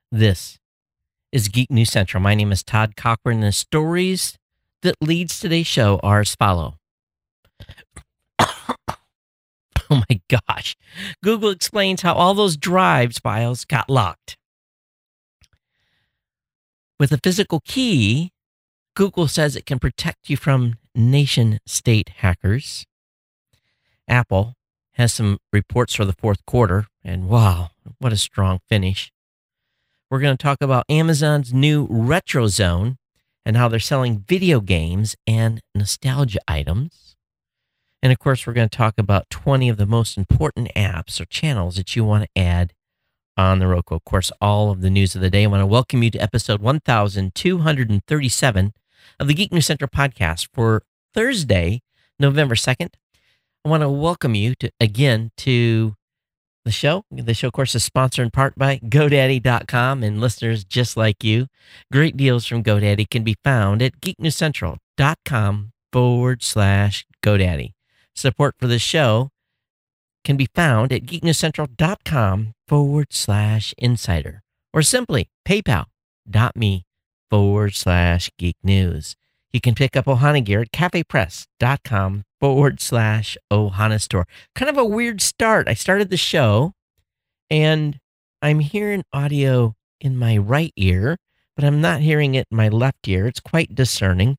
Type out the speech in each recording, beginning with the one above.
This is Geek News Central. My name is Todd Cochran, and the stories that leads today's show are as follow. Oh my gosh. Google explains how all those drives files got locked. With a physical key, Google says it can protect you from nation-state hackers. Apple has some reports for the fourth quarter, and wow, what a strong finish. We're going to talk about Amazon's new Retro Zone and how they're selling video games and nostalgia items. And of course, we're going to talk about 20 of the most important apps or channels that you want to add on the Roku. Of course, all of the news of the day. I want to welcome you to episode 1237 of the Geek News Central podcast for Thursday, November 2nd. I want to welcome you to the show. The show, of course, is sponsored in part by GoDaddy.com, and listeners just like you. Great deals from GoDaddy can be found at geeknewscentral.com/GoDaddy. Support for the show can be found at geeknewscentral.com/insider, or simply paypal.me/geeknews. You can pick up Ohana gear at cafepress.com/Ohana store. Kind of a weird start. I started the show and I'm hearing audio in my right ear, but I'm not hearing it in my left ear. It's quite discerning.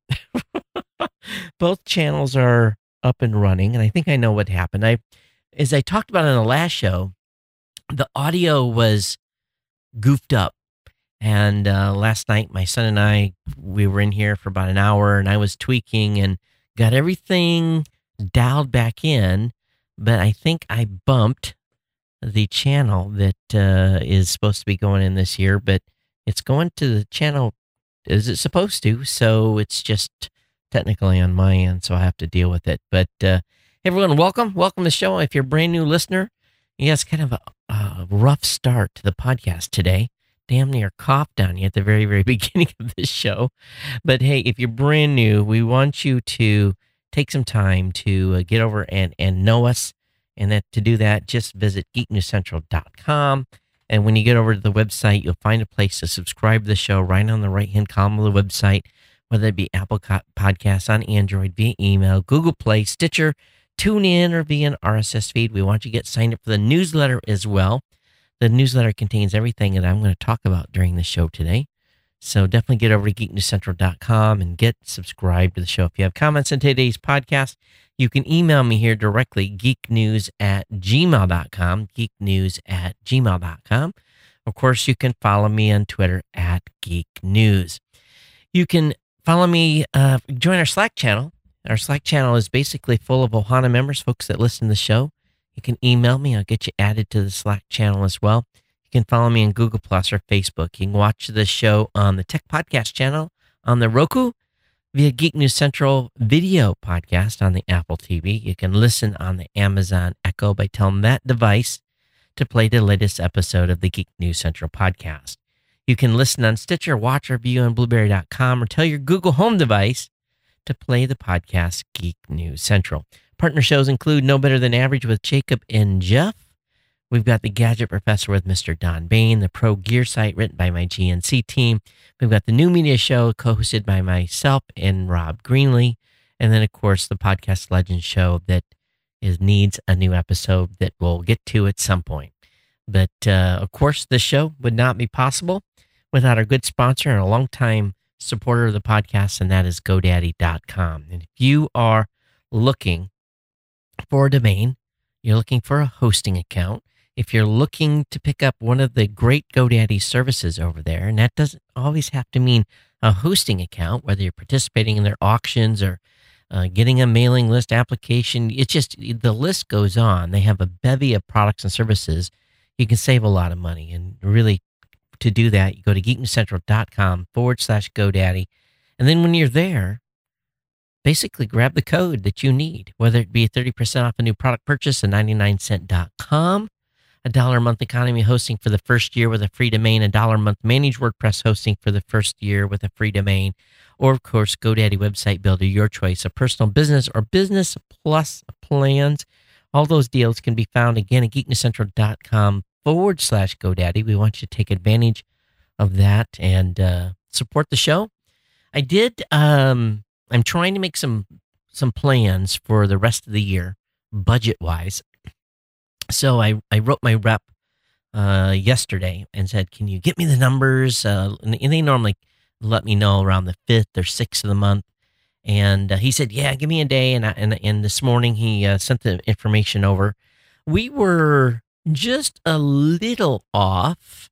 Both channels are up and running, and I think I know what happened. As I talked about in the last show, the audio was goofed up. And last night, my son and I, we were in here for about an hour, and I was tweaking and got everything dialed back in. But I think I bumped the channel that is supposed to be going in this year, but it's going to the channel as it's supposed to. So it's just technically on my end, so I have to deal with it. But everyone, welcome to the show. If you're a brand new listener, it's kind of a rough start to the podcast today. Damn near coughed on you at the very, very beginning of this show. But hey, if you're brand new, we want you to take some time to get over and know us. And that to do that, just visit geeknewscentral.com. And when you get over to the website, you'll find a place to subscribe to the show right on the right-hand column of the website, whether it be Apple Podcasts on Android, via email, Google Play, Stitcher, TuneIn, or via an RSS feed. We want you to get signed up for the newsletter as well. The newsletter contains everything that I'm going to talk about during the show today. So definitely get over to geeknewscentral.com and get subscribed to the show. If you have comments on today's podcast, you can email me here directly, geeknews@gmail.com, geeknews@gmail.com. Of course, you can follow me on Twitter @geeknews. You can follow me, join our Slack channel. Our Slack channel is basically full of Ohana members, folks that listen to the show. You can email me. I'll get you added to the Slack channel as well. You can follow me on Google Plus or Facebook. You can watch the show on the Tech Podcast channel on the Roku via Geek News Central video podcast on the Apple TV. You can listen on the Amazon Echo by telling that device to play the latest episode of the Geek News Central podcast. You can listen on Stitcher, watch or view on Blueberry.com, or tell your Google Home device to play the podcast Geek News Central. Partner shows include No Better Than Average with Jacob and Jeff. We've got The Gadget Professor with Mr. Don Bain, the Pro Gear Site written by my GNC team. We've got the New Media Show co-hosted by myself and Rob Greenlee. And then, of course, the Podcast Legends Show that needs a new episode that we'll get to at some point. But, of course, this show would not be possible without our good sponsor and a longtime supporter of the podcast, and that is GoDaddy.com. And if you are looking for a domain, you're looking for a hosting account, if you're looking to pick up one of the great GoDaddy services over there, and that doesn't always have to mean a hosting account, whether you're participating in their auctions or getting a mailing list application, it's just, the list goes on. They have a bevy of products and services. You can save a lot of money. And really, to do that, you go to geeknewscentral.com/GoDaddy. And then when you're there, basically grab the code that you need, whether it be 30% off a new product purchase at 99cent.com, $1 a month economy hosting for the first year with a free domain, $1 a month managed WordPress hosting for the first year with a free domain, or of course, GoDaddy website builder, your choice of personal business or business plus plans. All those deals can be found again at geeknewscentral.com /GoDaddy. We want you to take advantage of that and support the show. I did. I'm trying to make some plans for the rest of the year, budget wise. So I wrote my rep yesterday and said, "Can you get me the numbers?" And they normally let me know around the 5th or 6th of the month. And he said, "Yeah, give me a day." And this morning he sent the information over. We were just a little off,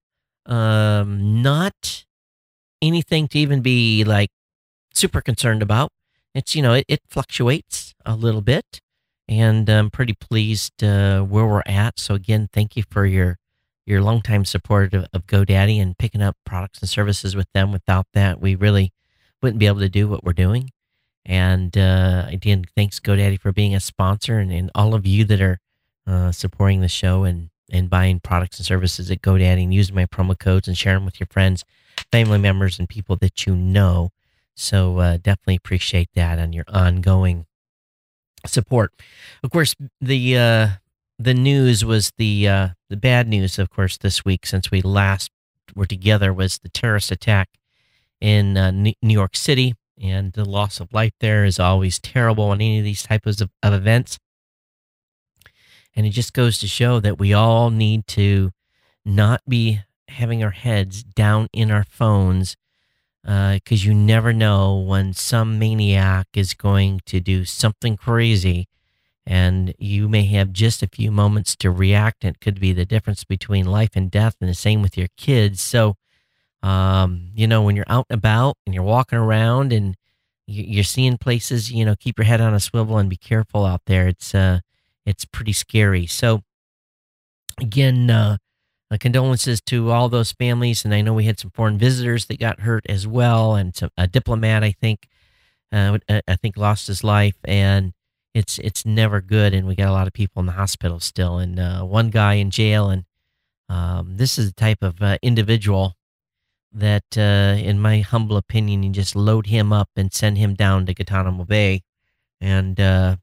not anything to even be like super concerned about. It's it fluctuates a little bit, and I'm pretty pleased where we're at. So again, thank you for your longtime support of GoDaddy and picking up products and services with them. Without that, we really wouldn't be able to do what we're doing. And again, thanks GoDaddy for being a sponsor, and all of you that are supporting the show and buying products and services at GoDaddy and using my promo codes and sharing them with your friends, family members, and people that you know. So definitely appreciate that on your ongoing support. Of course, the news was the bad news, of course, this week since we last were together was the terrorist attack in New York City, and the loss of life there is always terrible on any of these types of events. And it just goes to show that we all need to not be having our heads down in our phones, because you never know when some maniac is going to do something crazy, and you may have just a few moments to react. And it could be the difference between life and death, and the same with your kids. So, when you're out and about and you're walking around and you're seeing places, keep your head on a swivel and be careful out there. It's pretty scary. So, again, condolences to all those families. And I know we had some foreign visitors that got hurt as well, and a diplomat, I think lost his life. And it's never good. And we got a lot of people in the hospital still, and one guy in jail. And this is the type of individual that, in my humble opinion, you just load him up and send him down to Guantanamo Bay, and then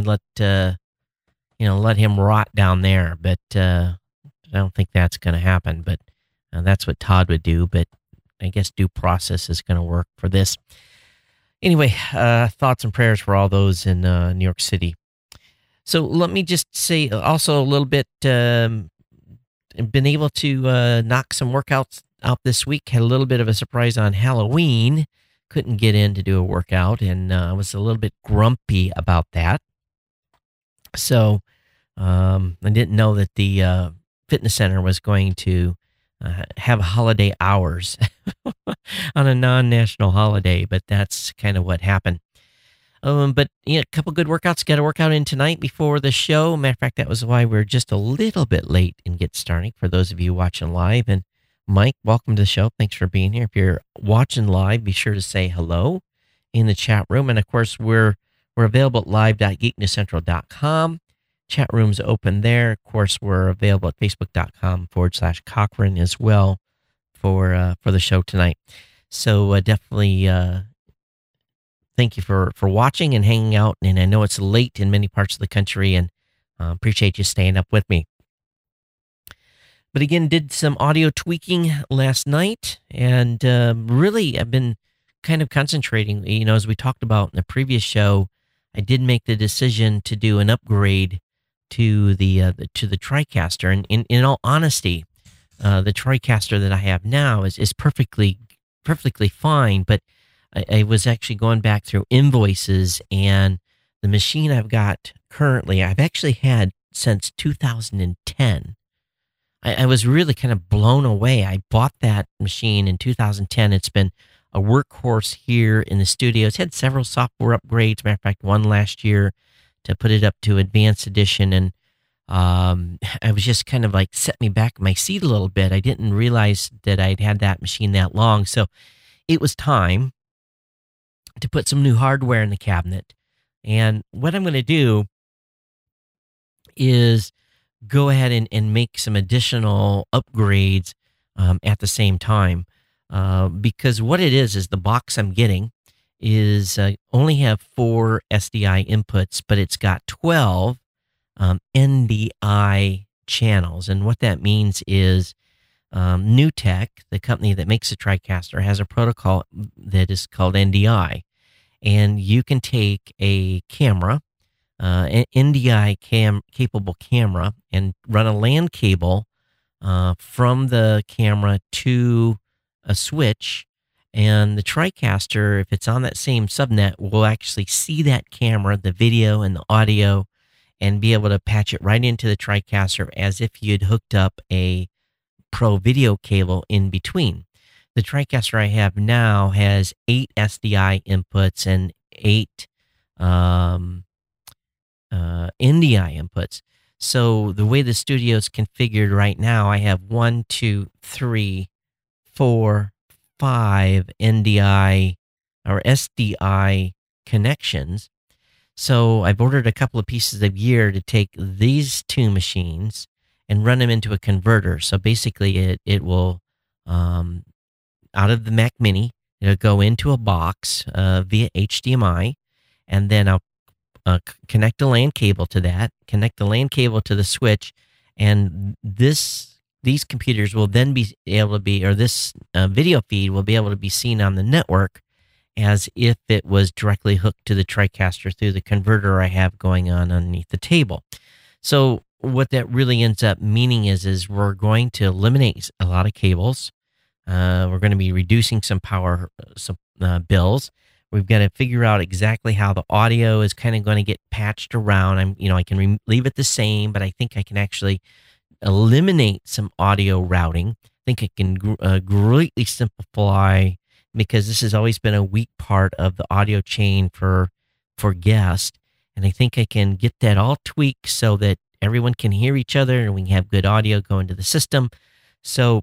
let him rot down there. But I don't think that's going to happen. But that's what Todd would do. But I guess due process is going to work for this. Anyway, thoughts and prayers for all those in New York City. So let me just say also a little bit, been able to knock some workouts out this week. Had a little bit of a surprise on Halloween. Couldn't get in to do a workout, and I was a little bit grumpy about that. So I didn't know that the fitness center was going to have holiday hours on a non-national holiday, but that's kind of what happened. But a couple good workouts. Got a workout in tonight before the show. Matter of fact, that was why we're just a little bit late in get starting for those of you watching live. And Mike, welcome to the show. Thanks for being here. If you're watching live, be sure to say hello in the chat room. And of course, we're available at live.geeknewscentral.com. Chat room's open there. Of course, we're available at facebook.com/Cochran as well for the show tonight. So definitely thank you for watching and hanging out. And I know it's late in many parts of the country, and appreciate you staying up with me. But again, did some audio tweaking last night, and really I've been kind of concentrating. As we talked about in the previous show, I did make the decision to do an upgrade to the TriCaster. And in all honesty, the TriCaster that I have now is perfectly fine. But I was actually going back through invoices, and the machine I've got currently, I've actually had since 2010. I was really kind of blown away. I bought that machine in 2010. It's been a workhorse here in the studio. It's had several software upgrades. Matter of fact, one last year to put it up to advanced edition. And I was just kind of like set me back in my seat a little bit. I didn't realize that I'd had that machine that long. So it was time to put some new hardware in the cabinet. And what I'm going to do is go ahead and make some additional upgrades at the same time. Because what it is the box I'm getting is only have 4 SDI inputs, but it's got 12 NDI channels. And what that means is NewTek, the company that makes the TriCaster, has a protocol that is called NDI. And you can take a camera, an NDI capable camera, and run a LAN cable from the camera to a switch. And the TriCaster, if it's on that same subnet, will actually see that camera, the video and the audio, and be able to patch it right into the TriCaster as if you'd hooked up a Pro video cable in between. The TriCaster I have now has 8 SDI inputs and 8 NDI inputs. So the way the studio is configured right now, I have 1, 2, 3, 4, 5 NDI or SDI connections. So I've ordered a couple of pieces of gear to take these two machines and run them into a converter. So basically it will, out of the Mac Mini, it'll go into a box via HDMI, and then I'll connect a LAN cable to that, connect the LAN cable to the switch, and these computers will then be able to be, or this video feed will be able to be seen on the network as if it was directly hooked to the TriCaster through the converter I have going on underneath the table. So what that really ends up meaning is we're going to eliminate a lot of cables. We're going to be reducing some power bills. We've got to figure out exactly how the audio is kind of going to get patched around. I can leave it the same, but I think I can actually eliminate some audio routing. I think it can greatly simplify, because this has always been a weak part of the audio chain for guests. And I think I can get that all tweaked so that everyone can hear each other and we can have good audio go into the system. So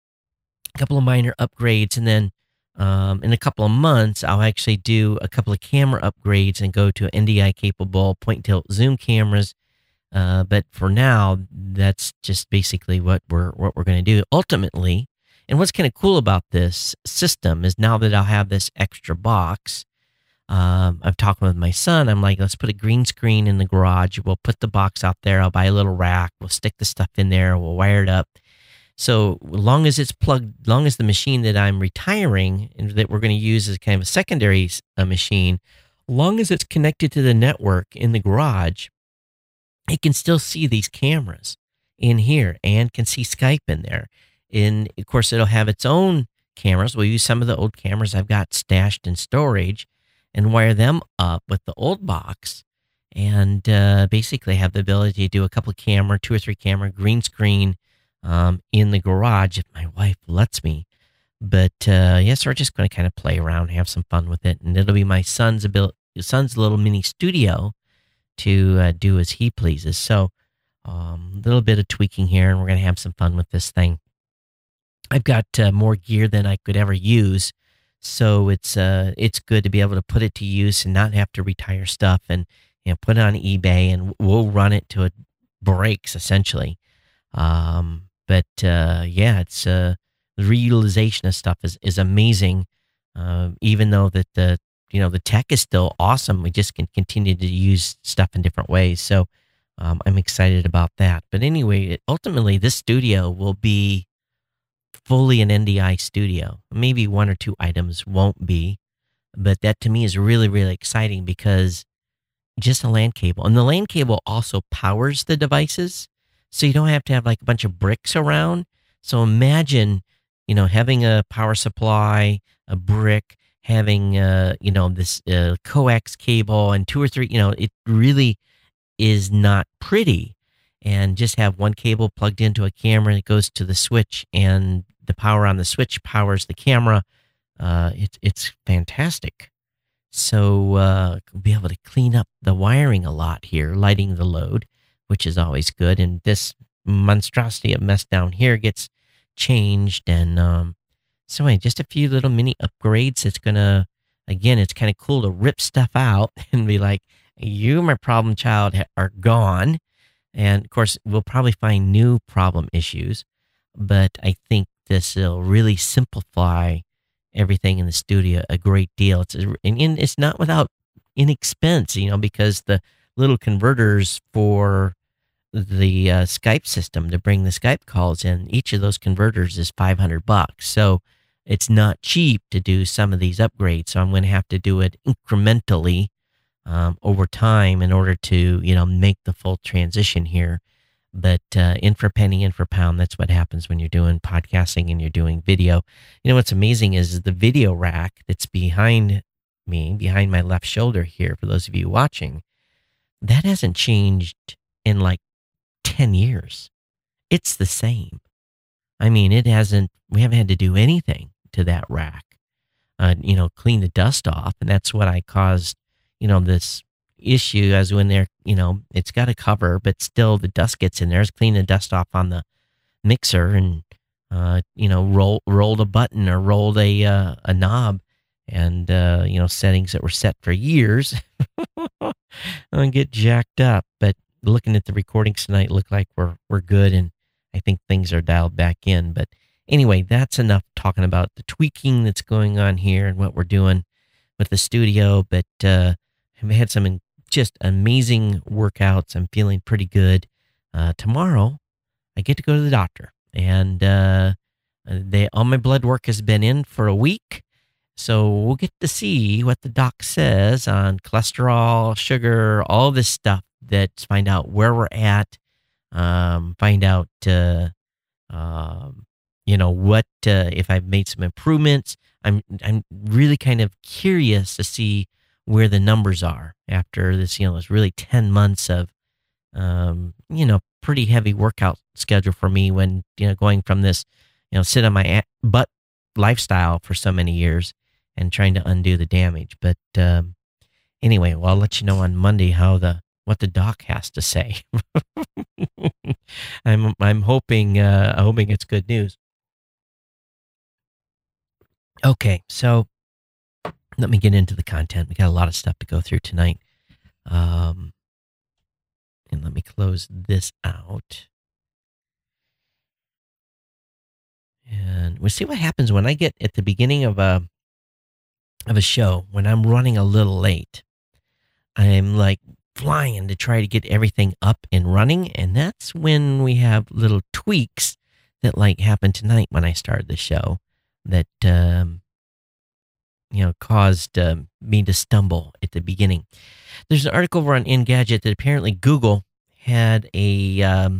a couple of minor upgrades, and then in a couple of months, I'll actually do a couple of camera upgrades and go to NDI capable point and tilt zoom cameras. But for now, that's just basically what we're going to do ultimately. And what's kind of cool about this system is now that I'll have this extra box, I've talked with my son. I'm like, let's put a green screen in the garage. We'll put the box out there. I'll buy a little rack. We'll stick the stuff in there. We'll wire it up. So long as it's plugged, long as the machine that I'm retiring and that we're going to use as kind of a secondary machine, long as it's connected to the network in the garage, it can still see these cameras in here and can see Skype in there. And of course, it'll have its own cameras. We'll use some of the old cameras I've got stashed in storage and wire them up with the old box, and basically have the ability to do a couple of 2 or 3 camera green screen in the garage if my wife lets me. But yes, we're just going to kind of play around, have some fun with it, and it'll be my son's little mini studio to do as he pleases. So a little bit of tweaking here, and we're going to have some fun with this thing. I've got more gear than I could ever use, so it's good to be able to put it to use and not have to retire stuff and put it on eBay, and we'll run it till it breaks essentially. But it's the reutilization of stuff is amazing. Even though that the tech is still awesome, we just can continue to use stuff in different ways. So I'm excited about that. But anyway, ultimately, this studio will be fully an NDI studio. Maybe 1 or 2 items won't be, but that to me is really, really exciting because just a LAN cable. And the LAN cable also powers the devices, so you don't have to have like a bunch of bricks around. So imagine, having a power supply, a brick, having, this coax cable and 2 or 3, it really is not pretty. And just have one cable plugged into a camera, it goes to the switch, and the power on the switch powers the camera. It's fantastic. So we'll be able to clean up the wiring a lot here, lighting the load, which is always good. And this monstrosity of mess down here gets changed. And so anyway, just a few little mini upgrades. It's kind of cool to rip stuff out and be like, you, my problem child, are gone. And of course, we'll probably find new problem issues, but I think this will really simplify everything in the studio a great deal. It's not without inexpense, because the little converters for the Skype system to bring the Skype calls in. Each of those converters is $500. So it's not cheap to do some of these upgrades. So I'm going to have to do it incrementally over time in order to, make the full transition here. But in for penny, in for pound, that's what happens when you're doing podcasting and you're doing video. What's amazing is the video rack that's behind me, behind my left shoulder here, for those of you watching, that hasn't changed in like 10 years. It's the same. I mean, we haven't had to do anything to that rack, clean the dust off. And that's what I caused, this issue as when they're, it's got a cover, but still the dust gets in there. It's clean the dust off on the mixer and, rolled a button or rolled a knob and, settings that were set for years and get jacked up. But looking at the recordings tonight, look like we're good. And I think things are dialed back in. But anyway, that's enough talking about the tweaking that's going on here and what we're doing with the studio. But I've had some just amazing workouts. I'm feeling pretty good. Tomorrow, I get to go to the doctor. And all my blood work has been in for a week. So we'll get to see what the doc says on cholesterol, sugar, all this stuff. That's find out where we're at. Find out, what if I've made some improvements. I'm really kind of curious to see where the numbers are after this. It's really 10 months of, pretty heavy workout schedule for me. When going from this, sit on my butt lifestyle for so many years and trying to undo the damage. But anyway, well, I'll let you know on Monday what the doc has to say. I'm hoping it's good news. Okay, so let me get into the content. We got a lot of stuff to go through tonight. And let me close this out. And we'll see what happens when I get at the beginning of a show, when I'm running a little late. I'm like flying to try to get everything up and running. And that's when we have little tweaks that happened tonight when I started the show that, caused me to stumble at the beginning. There's an article over on Engadget that apparently Google had I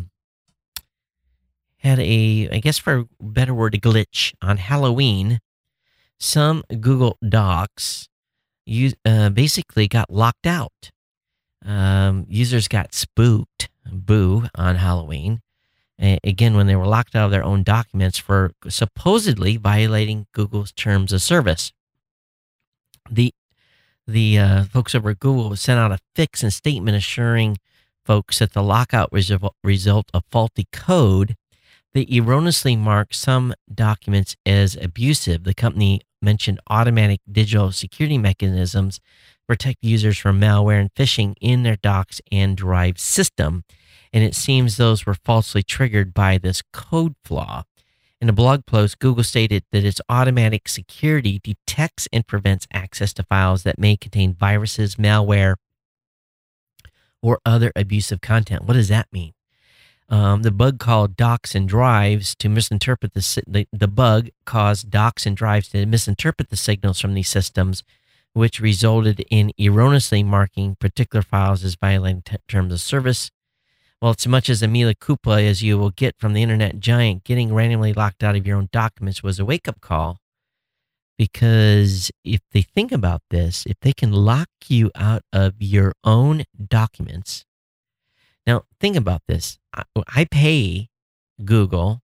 guess for a better word, a glitch on Halloween. Some Google Docs basically got locked out. Users got spooked, on Halloween. Again, when they were locked out of their own documents for supposedly violating Google's terms of service. The folks over at Google sent out a fix and statement assuring folks that the lockout was a result of faulty code that erroneously marked some documents as abusive. The company mentioned automatic digital security mechanisms to protect users from malware and phishing in their Docs and Drive system, and it seems those were falsely triggered by this code flaw. In a blog post, Google stated that its automatic security detects and prevents access to files that may contain viruses, malware, or other abusive content. What does that mean? The bug called Docs and Drives to misinterpret the bug caused Docs and Drives to misinterpret the signals from these systems, which resulted in erroneously marking particular files as violating terms of service. Well, it's as much as a mea culpa as you will get from the internet giant, getting randomly locked out of your own documents was a wake-up call. Because if they think about this, if they can lock you out of your own documents. Now, think about this. I pay Google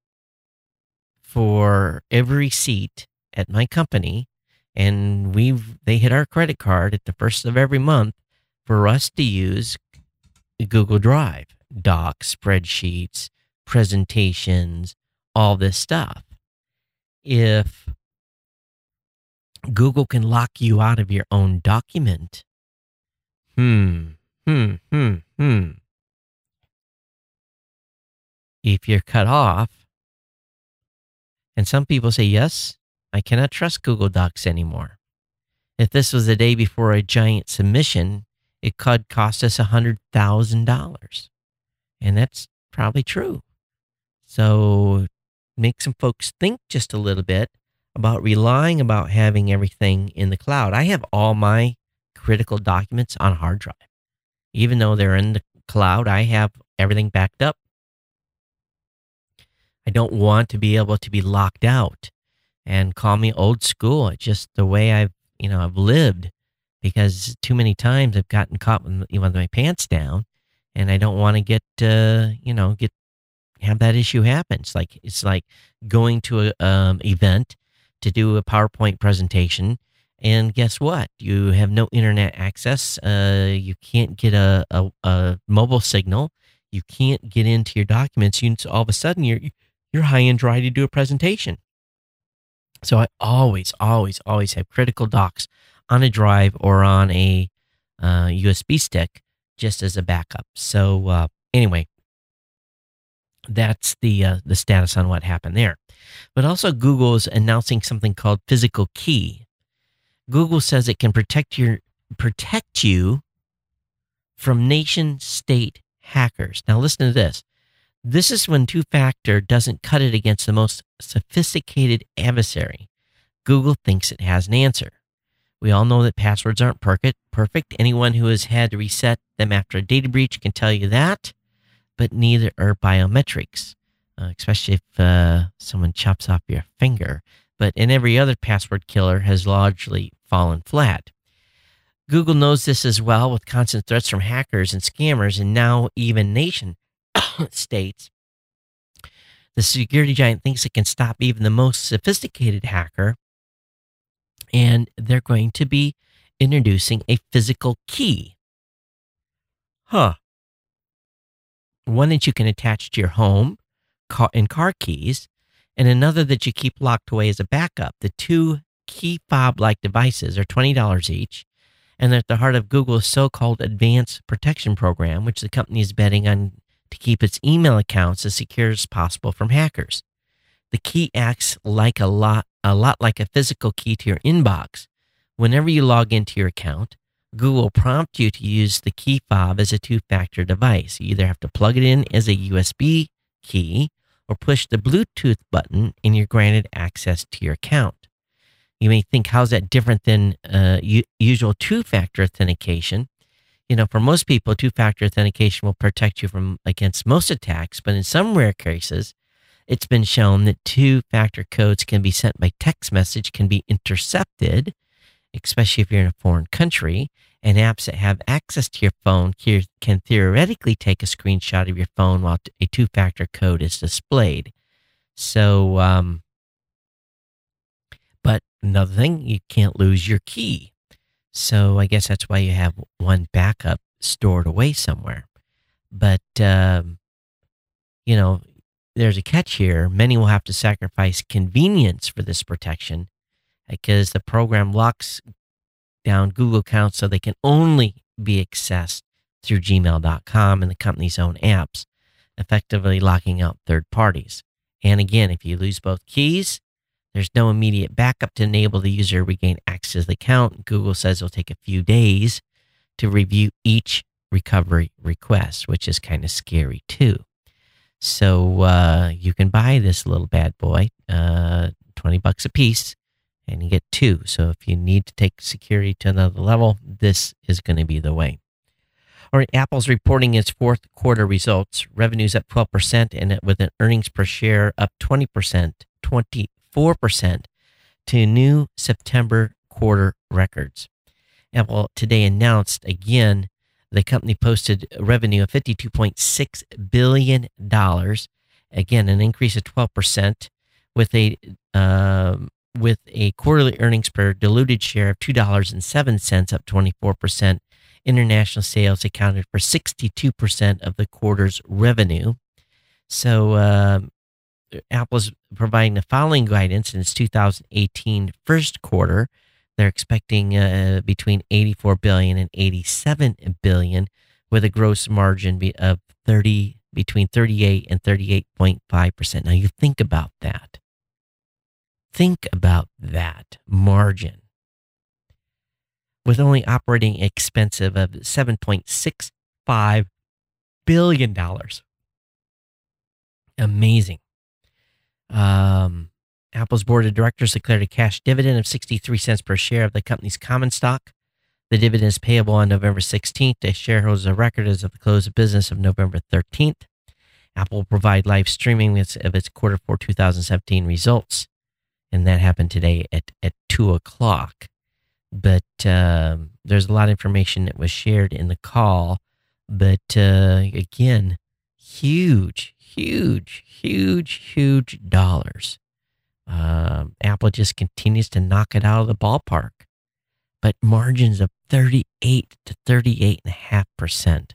for every seat at my company, and they hit our credit card at the first of every month for us to use Google Drive, docs, spreadsheets, presentations, all this stuff. If Google can lock you out of your own document, if you're cut off, and some people say, yes, I cannot trust Google Docs anymore. If this was the day before a giant submission, it could cost us $100,000. And that's probably true. So make some folks think just a little bit about relying about having everything in the cloud. I have all my critical documents on a hard drive. Even though they're in the cloud, I have everything backed up. I don't want to be able to be locked out, and call me old school. It's just the way I've lived, because too many times I've gotten caught with my pants down, and I don't want to have that issue happen. It's like going to a event to do a PowerPoint presentation, and guess what? You have no internet access. You can't get a mobile signal. You can't get into your documents. All of a sudden, you're high and dry to do a presentation. So I always, always, always have critical docs on a drive or on a USB stick just as a backup. So anyway, that's the status on what happened there. But also, Google is announcing something called Physical Key. Google says it can protect you from nation-state hackers. Now listen to this. This is when two-factor doesn't cut it against the most sophisticated adversary. Google thinks it has an answer. We all know that passwords aren't perfect. Anyone who has had to reset them after a data breach can tell you that, but neither are biometrics, especially if someone chops off your finger. But in every other password killer has largely fallen flat. Google knows this as well, with constant threats from hackers and scammers, and now even nation states. The security giant thinks it can stop even the most sophisticated hacker, and they're going to be introducing a physical key. One that you can attach to your home and car keys, and another that you keep locked away as a backup. The two key fob-like devices are $20 each, and they're at the heart of Google's so-called Advanced Protection Program, which the company is betting on to keep its email accounts as secure as possible from hackers. The key acts like a lot like a physical key to your inbox. Whenever you log into your account, Google will prompt you to use the key fob as a two-factor device. You either have to plug it in as a USB key or push the Bluetooth button, and you're granted access to your account. You may think, how's that different than usual two-factor authentication? For most people, two-factor authentication will protect you against most attacks, but in some rare cases, it's been shown that two-factor codes can be sent by text message, can be intercepted, especially if you're in a foreign country, and apps that have access to your phone can theoretically take a screenshot of your phone while a two-factor code is displayed. So, but another thing, you can't lose your key. So I guess that's why you have one backup stored away somewhere. But, there's a catch here. Many will have to sacrifice convenience for this protection, because the program locks down Google accounts so they can only be accessed through gmail.com and the company's own apps, effectively locking out third parties. And again, if you lose both keys, there's no immediate backup to enable the user to regain access to the account. Google says it'll take a few days to review each recovery request, which is kind of scary too. So you can buy this little bad boy, $20 a piece, and you get two. So if you need to take security to another level, this is going to be the way. All right, Apple's reporting its fourth quarter results. Revenues up 12%, and with an earnings per share up 24% to new September quarter records. Apple today announced again the company posted revenue of $52.6 billion. Again, an increase of 12%, with a quarterly earnings per diluted share of $2.07, up 24%. International sales accounted for 62% of the quarter's revenue. So Apple's providing the following guidance in its 2018 first quarter. They're expecting between $84 billion and $87 billion, with a gross margin of between 38 and 38.5%. Now you think about that. Think about that margin. With only operating expense of $7.65 billion. Amazing. Apple's board of directors declared a cash dividend of 63 cents per share of the company's common stock. The dividend is payable on November 16th to shareholders of record as of the close of business of November 13th. Apple will provide live streaming of its quarter 4 2017 results, and that happened today at 2 o'clock. But there's a lot of information that was shared in the call. But again, huge dollars. Apple just continues to knock it out of the ballpark. But margins of 38 to 38.5%.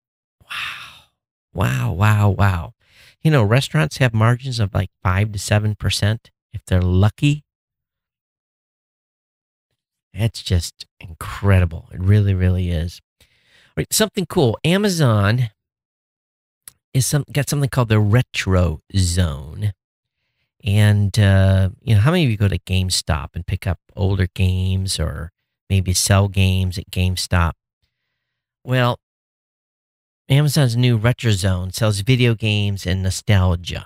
Wow. You know, restaurants have margins of like 5 to 7% if they're lucky. That's just incredible. It really, really is. All right, something cool. Amazon got something called the Retro Zone. And, how many of you go to GameStop and pick up older games or maybe sell games at GameStop? Well, Amazon's new Retro Zone sells video games and nostalgia.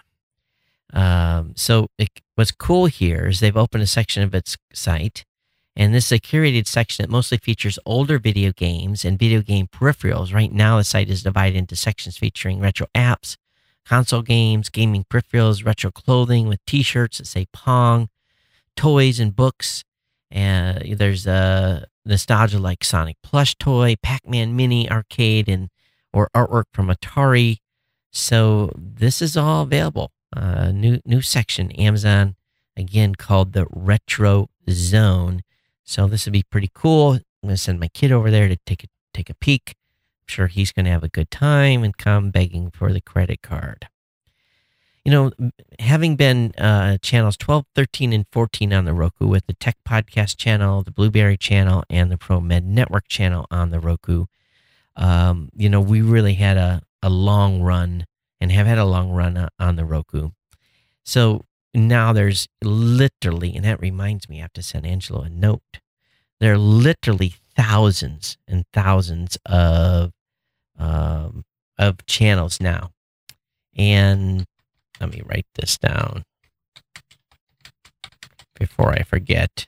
What's cool here is they've opened a section of its site, and this is a curated section that mostly features older video games and video game peripherals. Right now, the site is divided into sections featuring retro apps, console games, gaming peripherals, retro clothing with t-shirts that say Pong, toys and books. And there's a nostalgia like Sonic plush toy, Pac-Man mini arcade, or artwork from Atari. So this is all available. New section, Amazon, again, called the Retro Zone. So this would be pretty cool. I'm going to send my kid over there to take a peek. I'm sure he's going to have a good time and come begging for the credit card. You know, having been channels 12, 13, and 14 on the Roku with the Tech Podcast channel, the Blueberry channel, and the ProMed Network channel on the Roku, we really had a long run and have had a long run on the Roku. So now there's literally, and that reminds me, I have to send Angelo a note. There are literally thousands and thousands of channels now. And let me write this down before I forget.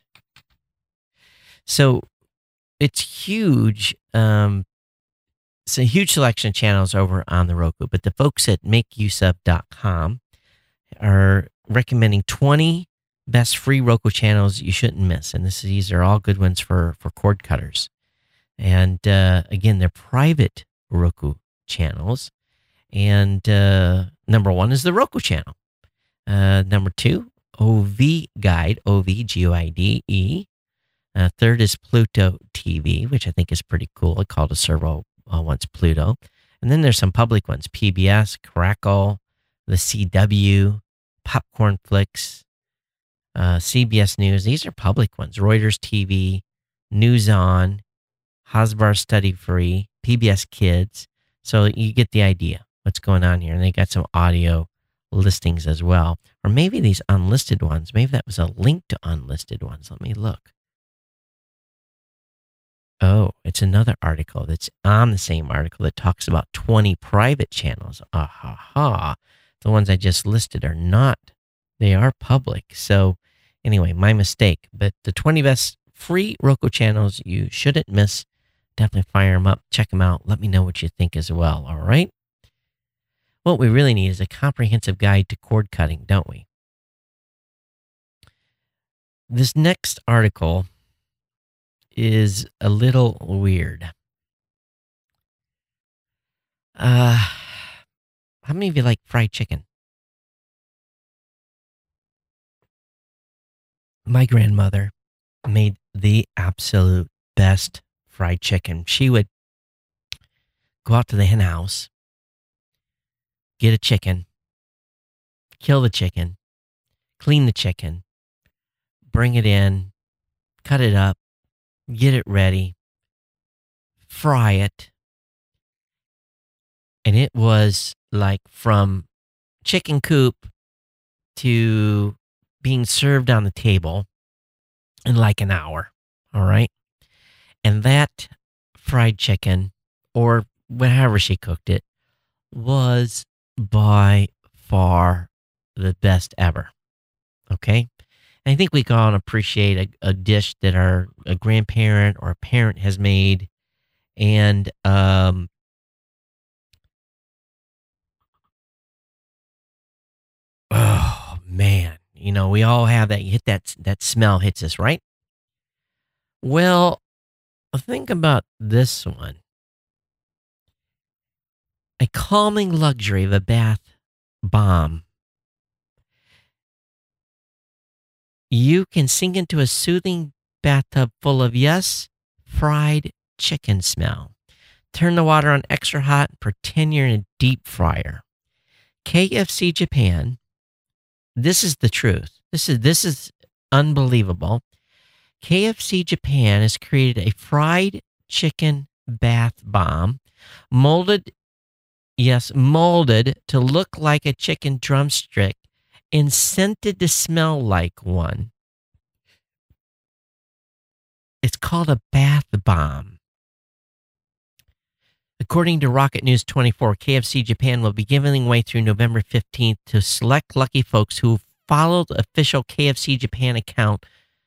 So it's huge. It's a huge selection of channels over on the Roku, but the folks at makeuseof.com are recommending 20 best free Roku channels you shouldn't miss. And these are all good ones for cord cutters. And again, they're private Roku channels. And number 1 is the Roku channel. Number 2, OV Guide, OVGUIDE. Third is Pluto TV, which I think is pretty cool. I called a servo once Pluto. And then there's some public ones, PBS, Crackle, the CW, Popcorn Flicks, CBS News. These are public ones. Reuters TV, News On, Hasbar Study Free, PBS Kids. So you get the idea what's going on here. And they got some audio listings as well. Or maybe these unlisted ones. Maybe that was a link to unlisted ones. Let me look. Oh, it's another article that's on the same article that talks about 20 private channels. The ones I just listed are not. They are public. So anyway, my mistake. But the 20 best free Roku channels you shouldn't miss. Definitely fire them up. Check them out. Let me know what you think as well. All right? What we really need is a comprehensive guide to cord cutting, don't we? This next article is a little weird. How many of you like fried chicken? My grandmother made the absolute best fried chicken. She would go out to the hen house, get a chicken, kill the chicken, clean the chicken, bring it in, cut it up, get it ready, fry it. And it was like from chicken coop to being served on the table in like an hour. All right. And that fried chicken, or however she cooked it, was by far the best ever. Okay? And I think we can all appreciate a dish that a grandparent or a parent has made. And oh man, we all have that. You hit that smell hits us, right? Well, think about this one. A calming luxury of a bath bomb. You can sink into a soothing bathtub full of, yes, fried chicken smell. Turn the water on extra hot and pretend you're in a deep fryer. KFC Japan, this is the truth. This is unbelievable. KFC Japan has created a fried chicken bath bomb molded to look like a chicken drumstick and scented to smell like one. It's called a bath bomb. According to Rocket News 24, KFC Japan will be giving away through November 15th to select lucky folks who followed the official KFC Japan account.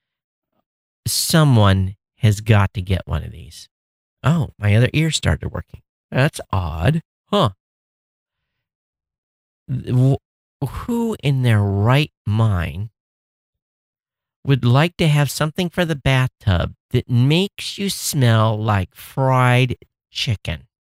Someone has got to get one of these. Oh, my other ear started working. That's odd. Huh. Who in their right mind would like to have something for the bathtub that makes you smell like fried chicken?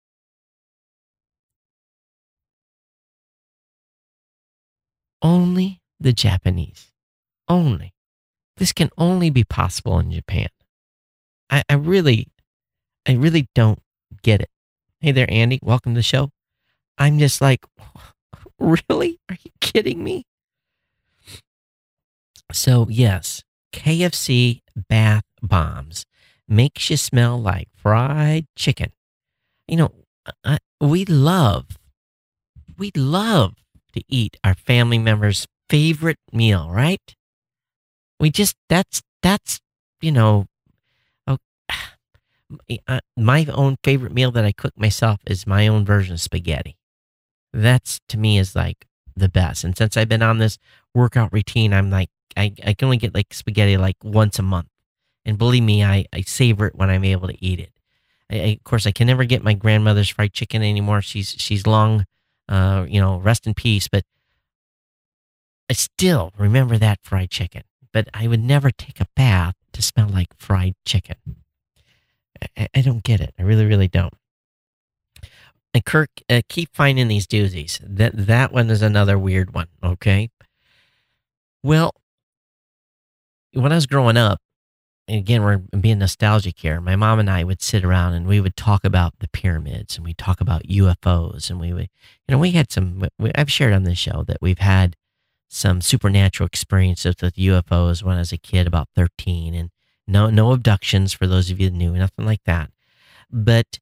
Only the Japanese. Only. This can only be possible in Japan. I really don't get it. Hey there, Andy. Welcome to the show. I'm just like, really? Are you kidding me? So, yes, KFC bath bombs makes you smell like fried chicken. We love to eat our family members' favorite meal, right? That's oh, my own favorite meal that I cook myself is my own version of spaghetti. That's, to me, is like the best. And since I've been on this workout routine, I'm like, I can only get like spaghetti like once a month. And believe me, I savor it when I'm able to eat it. Of course, I can never get my grandmother's fried chicken anymore. She's long, rest in peace. But I still remember that fried chicken. But I would never take a bath to smell like fried chicken. I don't get it. I really, really don't. And Kirk, keep finding these doozies. That one is another weird one, okay? Well, when I was growing up, and again, we're being nostalgic here, my mom and I would sit around and we would talk about the pyramids and we talk about UFOs. And we would, we had I've shared on this show that we've had some supernatural experiences with UFOs when I was a kid, about 13. And no abductions, for those of you that knew, nothing like that. But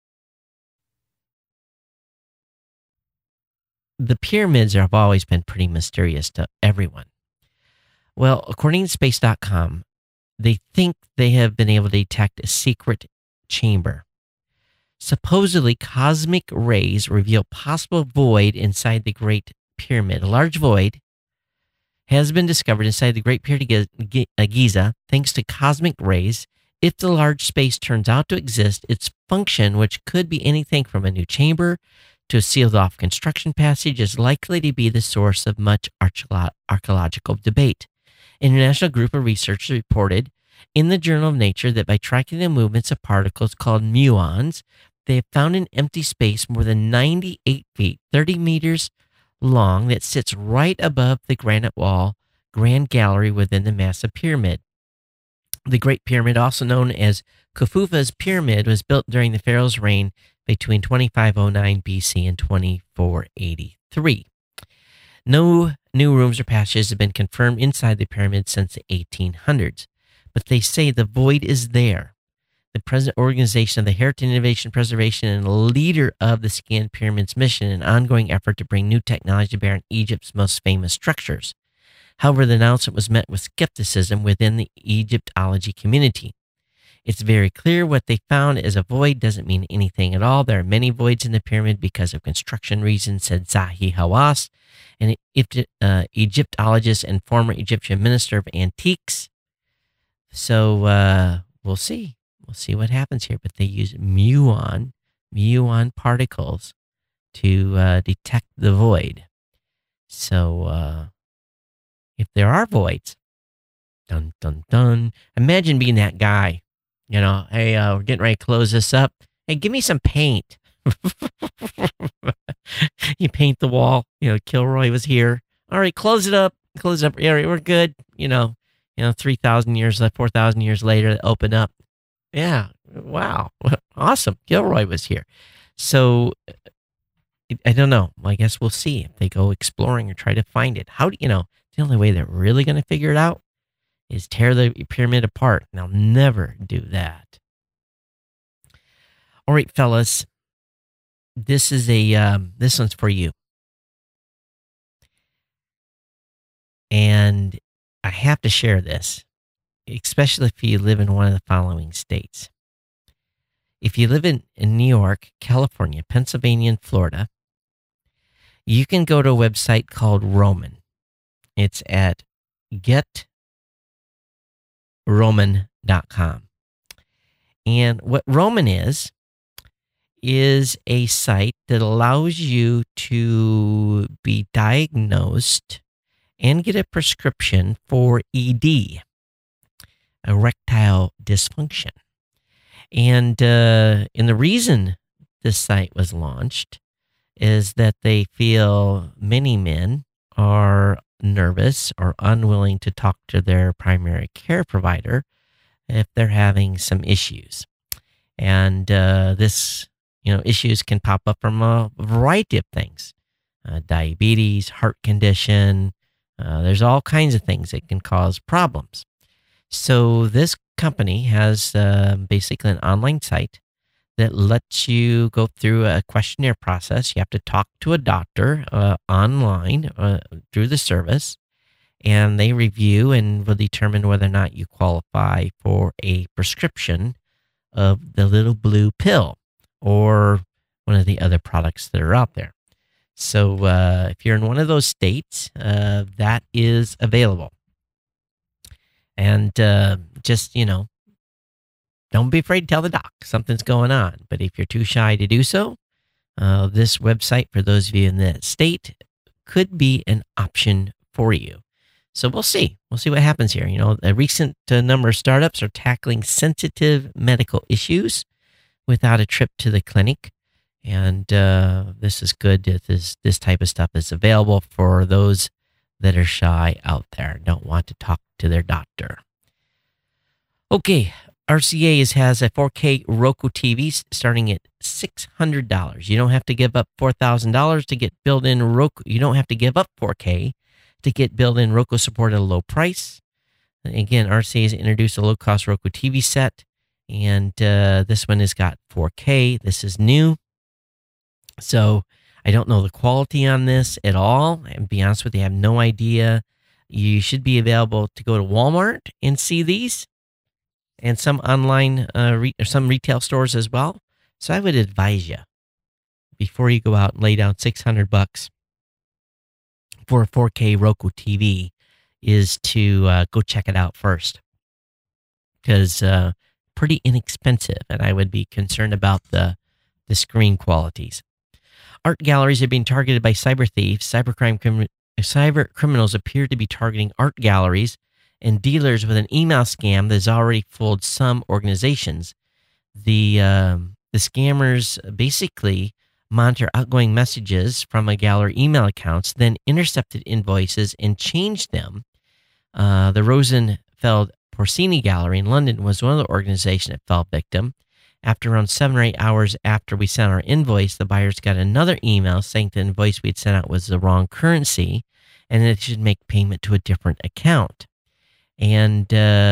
the pyramids have always been pretty mysterious to everyone. Well, according to space.com, they think they have been able to detect a secret chamber. Supposedly, cosmic rays reveal possible void inside the Great Pyramid. A large void has been discovered inside the Great Pyramid of Giza thanks to cosmic rays. If the large space turns out to exist, its function, which could be anything from a new chamber to a sealed-off construction passage, is likely to be the source of much archaeological debate. An international group of researchers reported in the Journal of Nature that by tracking the movements of particles called muons, they have found an empty space more than 98 feet, 30 meters long, that sits right above the granite wall Grand Gallery within the massive pyramid. The Great Pyramid, also known as Khufu's Pyramid, was built during the pharaoh's reign between 2509 BC and 2483. No new rooms or passages have been confirmed inside the pyramid since the 1800s, but they say the void is there. The present organization of the Heritage Innovation Preservation and leader of the Scanned Pyramids mission, an ongoing effort to bring new technology to bear on Egypt's most famous structures. However, the announcement was met with skepticism within the Egyptology community. It's very clear what they found as a void doesn't mean anything at all. There are many voids in the pyramid because of construction reasons, said Zahi Hawass, an Egyptologist and former Egyptian minister of antiques. So we'll see. We'll see what happens here. But they use muon particles to detect the void. So if there are voids, dun, dun, dun. Imagine being that guy. Hey, we're getting ready to close this up. Hey, give me some paint. You paint the wall. Kilroy was here. All right, close it up. Close it up. Yeah, we're good. 3,000 years, 4,000 years later, open up. Yeah, wow, awesome. Kilroy was here. So I don't know. I guess we'll see if they go exploring or try to find it. The only way they're really going to figure it out is tear the pyramid apart. And they'll never do that. All right, fellas, this is this one's for you. And I have to share this, especially if you live in one of the following states. If you live in New York, California, Pennsylvania, and Florida, you can go to a website called Roman. It's at getroman.com. And what Roman is a site that allows you to be diagnosed and get a prescription for ED, erectile dysfunction. And the reason this site was launched is that they feel many men are nervous or unwilling to talk to their primary care provider if they're having some issues. And this, issues can pop up from a variety of things, diabetes, heart condition. There's all kinds of things that can cause problems. So this company has basically an online site that lets you go through a questionnaire process. You have to talk to a doctor online through the service, and they review and will determine whether or not you qualify for a prescription of the little blue pill or one of the other products that are out there. So if you're in one of those states, that is available. And just, don't be afraid to tell the doc something's going on. But if you're too shy to do so, this website, for those of you in that state, could be an option for you. So we'll see. We'll see what happens here. A recent number of startups are tackling sensitive medical issues without a trip to the clinic. And this is good. This type of stuff is available for those that are shy out there, don't want to talk to their doctor. Okay, RCA has a 4K Roku TV starting at $600. You don't have to give up $4,000 to get built-in Roku. You don't have to give up 4K to get built-in Roku support at a low price. Again, RCA has introduced a low-cost Roku TV set, and this one has got 4K. This is new. So I don't know the quality on this at all. And to be honest with you, I have no idea. You should be available to go to Walmart and see these, and some online, some retail stores as well. So I would advise you, before you go out and lay down $600 for a 4K Roku TV, is to go check it out first, because pretty inexpensive, and I would be concerned about the screen qualities. Art galleries are being targeted by cyber thieves. Cyber criminals appear to be targeting art galleries and dealers with an email scam that has already fooled some organizations. The scammers basically monitor outgoing messages from a gallery email accounts, then intercepted invoices and changed them. The Rosenfeld Porcini Gallery in London was one of the organizations that fell victim. After around 7 or 8 hours after we sent our invoice, the buyers got another email saying the invoice we had sent out was the wrong currency and that it should make payment to a different account. And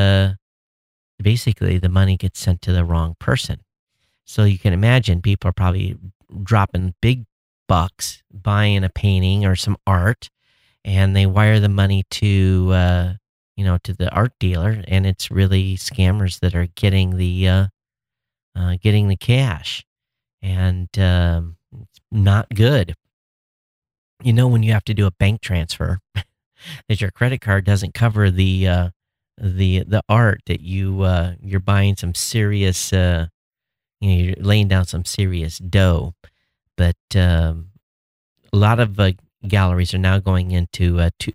basically, the money gets sent to the wrong person. So you can imagine people are probably dropping big bucks, buying a painting or some art, and they wire the money to to the art dealer, and it's really scammers that are getting the cash, and it's not good. When you have to do a bank transfer, that your credit card doesn't cover the art, that you're buying some serious, you're laying down some serious dough. But a lot of galleries are now going into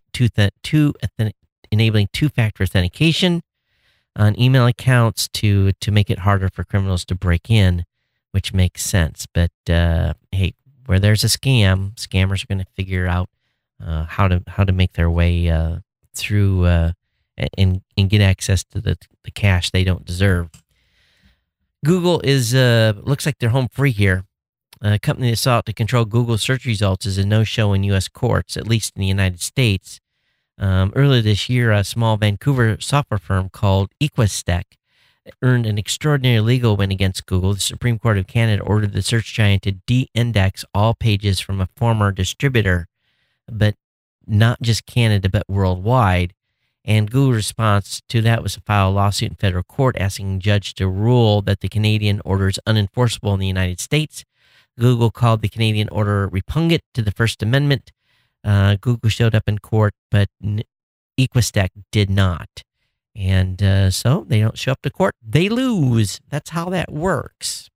enabling two-factor authentication on email accounts to make it harder for criminals to break in, which makes sense. But hey, where there's a scam, scammers are going to figure out how to make their way through and get access to the cash they don't deserve. Google is looks like they're home free here. A company that sought to control Google search results is a no-show in U.S. courts, at least in the United States. Earlier this year, a small Vancouver software firm called Equistec earned an extraordinary legal win against Google. The Supreme Court of Canada ordered the search giant to de-index all pages from a former distributor, but not just Canada, but worldwide. And Google's response to that was to file a lawsuit in federal court asking a judge to rule that the Canadian order is unenforceable in the United States. Google called the Canadian order repugnant to the First Amendment. Google showed up in court, but Equistec did not. And so they don't show up to court, they lose. That's how that works.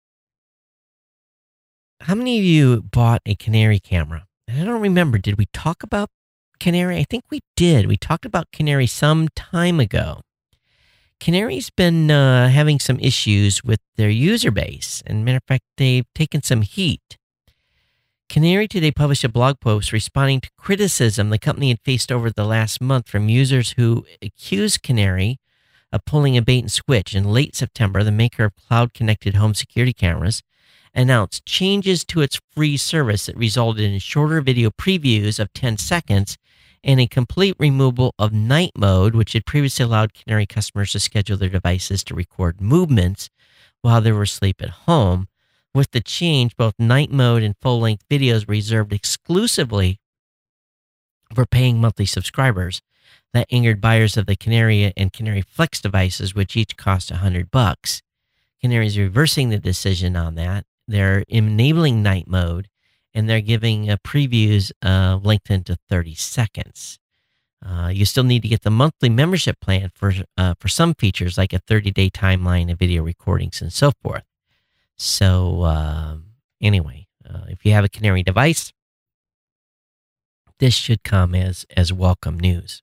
How many of you bought a Canary camera? I don't remember. Did we talk about Canary? I think we did. We talked about Canary some time ago. Canary's been having some issues with their user base. And matter of fact, they've taken some heat. Canary today published a blog post responding to criticism the company had faced over the last month from users who accused Canary of pulling a bait and switch. In late September, the maker of cloud-connected home security cameras announced changes to its free service that resulted in shorter video previews of 10 seconds and a complete removal of night mode, which had previously allowed Canary customers to schedule their devices to record movements while they were asleep at home. With the change, both night mode and full-length videos were reserved exclusively for paying monthly subscribers. That angered buyers of the Canary and Canary Flex devices, which each cost $100. Canary is reversing the decision on that. They're enabling night mode, and they're giving previews lengthened to 30 seconds. You still need to get the monthly membership plan for some features, like a 30-day timeline of video recordings and so forth. So anyway, if you have a Canary device, this should come as welcome news.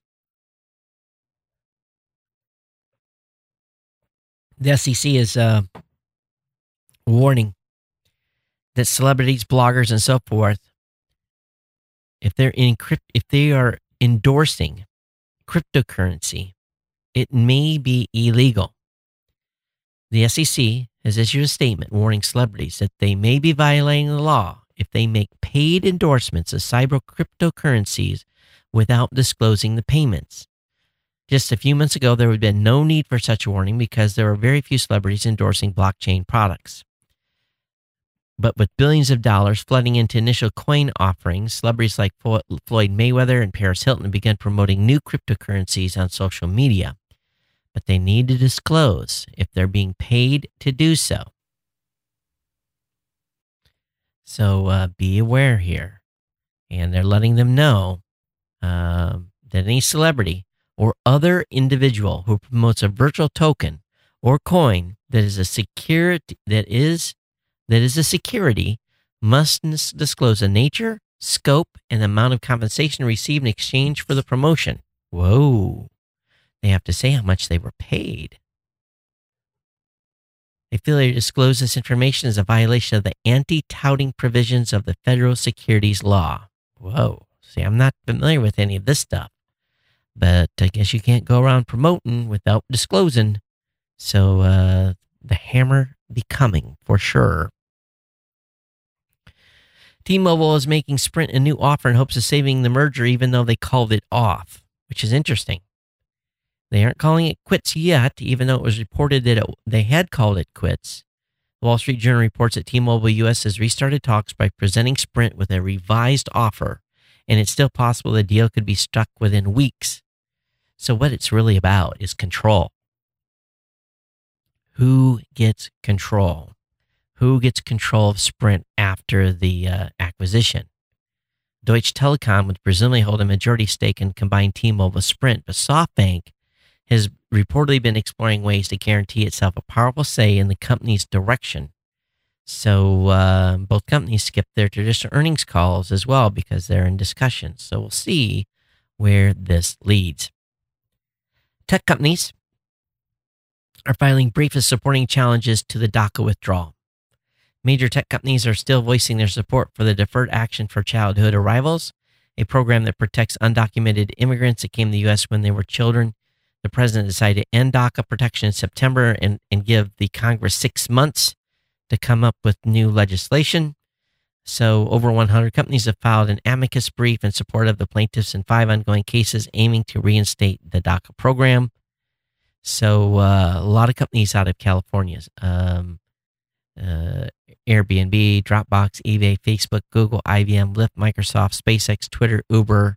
The SEC is warning that celebrities, bloggers, and so forth, if they are endorsing cryptocurrency, it may be illegal. The SEC has issued a statement warning celebrities that they may be violating the law if they make paid endorsements of cyber cryptocurrencies without disclosing the payments. Just a few months ago, there would have been no need for such a warning because there were very few celebrities endorsing blockchain products. But with billions of dollars flooding into initial coin offerings, celebrities like Floyd Mayweather and Paris Hilton began promoting new cryptocurrencies on social media. But they need to disclose if they're being paid to do so. So be aware here. And they're letting them know that any celebrity or other individual who promotes a virtual token or coin that is a security must disclose the nature, scope, and amount of compensation received in exchange for the promotion. Whoa. They have to say how much they were paid. They failure to disclose this information is a violation of the anti-touting provisions of the federal securities law. Whoa. See, I'm not familiar with any of this stuff, but I guess you can't go around promoting without disclosing. So the hammer be coming for sure. T-Mobile is making Sprint a new offer in hopes of saving the merger, even though they called it off, which is interesting. They aren't calling it quits yet, even though it was reported that they had called it quits. The Wall Street Journal reports that T-Mobile US has restarted talks by presenting Sprint with a revised offer, and it's still possible the deal could be struck within weeks. So what it's really about is control. Who gets control? Who gets control of Sprint after the acquisition? Deutsche Telekom would presumably hold a majority stake in combined T-Mobile with Sprint, but SoftBank has reportedly been exploring ways to guarantee itself a powerful say in the company's direction. So both companies skipped their traditional earnings calls as well because they're in discussions. So we'll see where this leads. Tech companies are filing briefs supporting challenges to the DACA withdrawal. Major tech companies are still voicing their support for the Deferred Action for Childhood Arrivals, a program that protects undocumented immigrants that came to the U.S. when they were children. The president decided to end DACA protection in September and give the Congress 6 months to come up with new legislation. So over 100 companies have filed an amicus brief in support of the plaintiffs in 5 ongoing cases aiming to reinstate the DACA program. So a lot of companies out of California, Airbnb, Dropbox, eBay, Facebook, Google, IBM, Lyft, Microsoft, SpaceX, Twitter, Uber,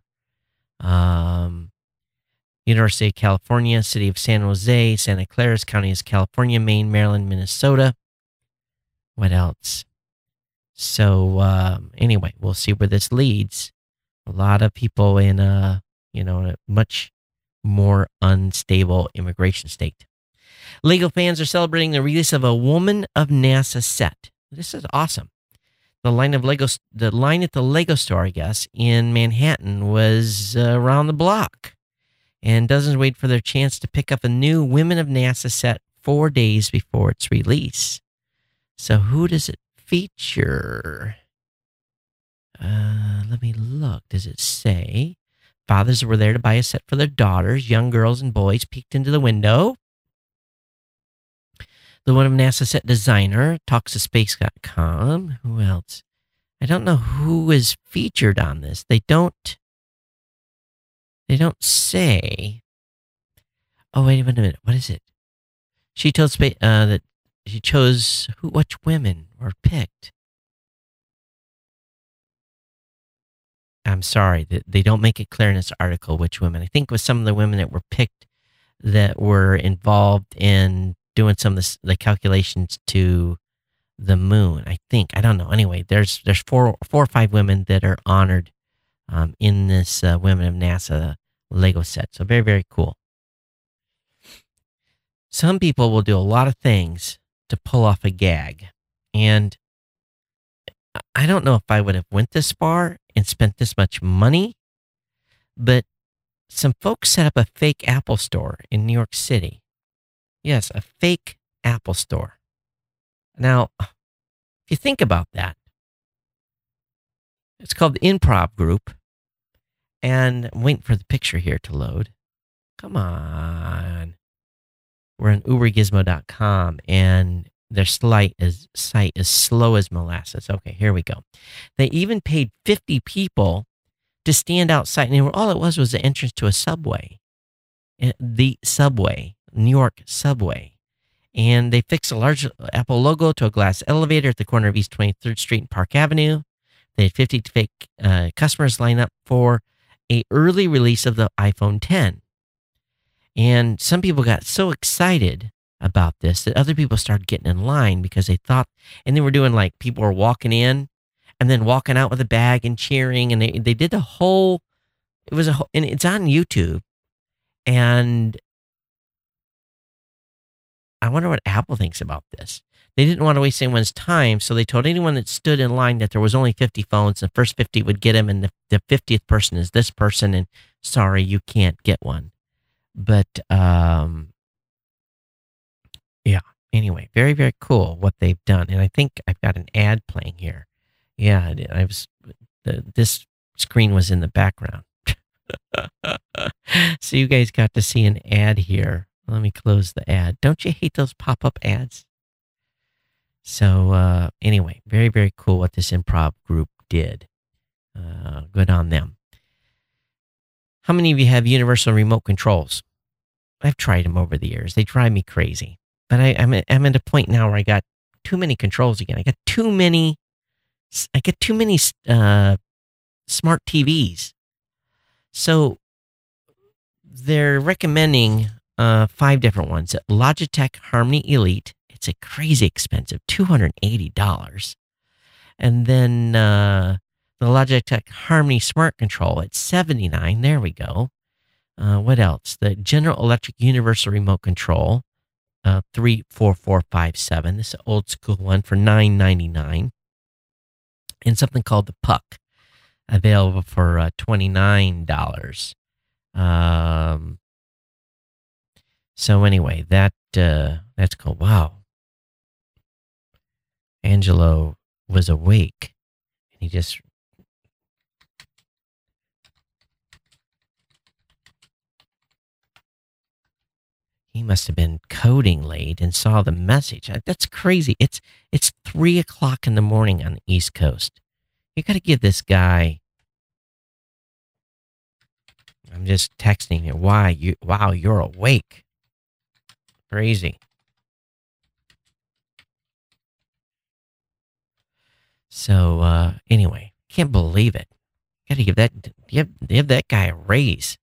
University of California, City of San Jose, Santa Clara counties, California, Maine, Maryland, Minnesota. What else? So anyway, we'll see where this leads. A lot of people in a much more unstable immigration state. Lego fans are celebrating the release of a Woman of NASA set. This is awesome. The line at the Lego store, I guess, in Manhattan was around the block. And dozens wait for their chance to pick up a new Women of NASA set 4 days before its release. So who does it feature? Let me look. Does it say? Fathers were there to buy a set for their daughters. Young girls and boys peeked into the window. The Woman of NASA set designer talks to space.com. Who else? I don't know who is featured on this. They don't say. Oh, wait a minute. What is it? She told that she chose which women were picked. I'm sorry, they don't make it clear in this article which women. I think it was some of the women that were picked that were involved in doing some of the calculations to the moon. I think. I don't know. Anyway, there's four or five women that are honored in this Women of NASA Lego set. So very, very cool. Some people will do a lot of things to pull off a gag. And I don't know if I would have went this far and spent this much money, but some folks set up a fake Apple store in New York City. Yes, a fake Apple store. Now, if you think about that, it's called the Improv Group. And I'm waiting for the picture here to load. Come on. We're on ubergizmo.com, and their site is slow as molasses. Okay, here we go. They even paid 50 people to stand outside, and all it was the entrance to a subway. The subway, New York subway. And they fixed a large Apple logo to a glass elevator at the corner of East 23rd Street and Park Avenue. They had 50 fake customers line up for an early release of the iPhone 10. And some people got so excited about this that other people started getting in line because they thought, and they were doing like people were walking in and then walking out with a bag and cheering. And they did the whole, and it's on YouTube. And I wonder what Apple thinks about this. They didn't want to waste anyone's time, so they told anyone that stood in line that there was only 50 phones. The first 50 would get them, and the 50th person is this person, and sorry, you can't get one. But, yeah, anyway, very, very cool what they've done. And I think I've got an ad playing here. Yeah, this screen was in the background. So you guys got to see an ad here. Let me close the ad. Don't you hate those pop-up ads? So anyway, very, very cool what this Improv Group did. Good on them. How many of you have universal remote controls? I've tried them over the years. They drive me crazy. But I'm at a point now where I got too many controls again. I get too many smart TVs. So they're recommending 5 different ones. Logitech Harmony Elite. It's a crazy expensive, $280. And then the Logitech Harmony Smart Control at $79. There we go. What else? The General Electric Universal Remote Control, 34457. This is an old school one for $999. And something called the Puck, available for $29. So anyway, that's cool. Wow. Angelo was awake, and he must have been coding late and saw the message. That's crazy. It's 3:00 in the morning on the East Coast. You got to give this guy. I'm just texting him. Wow, you're awake. Crazy. So anyway, can't believe it. Got to give that guy a raise.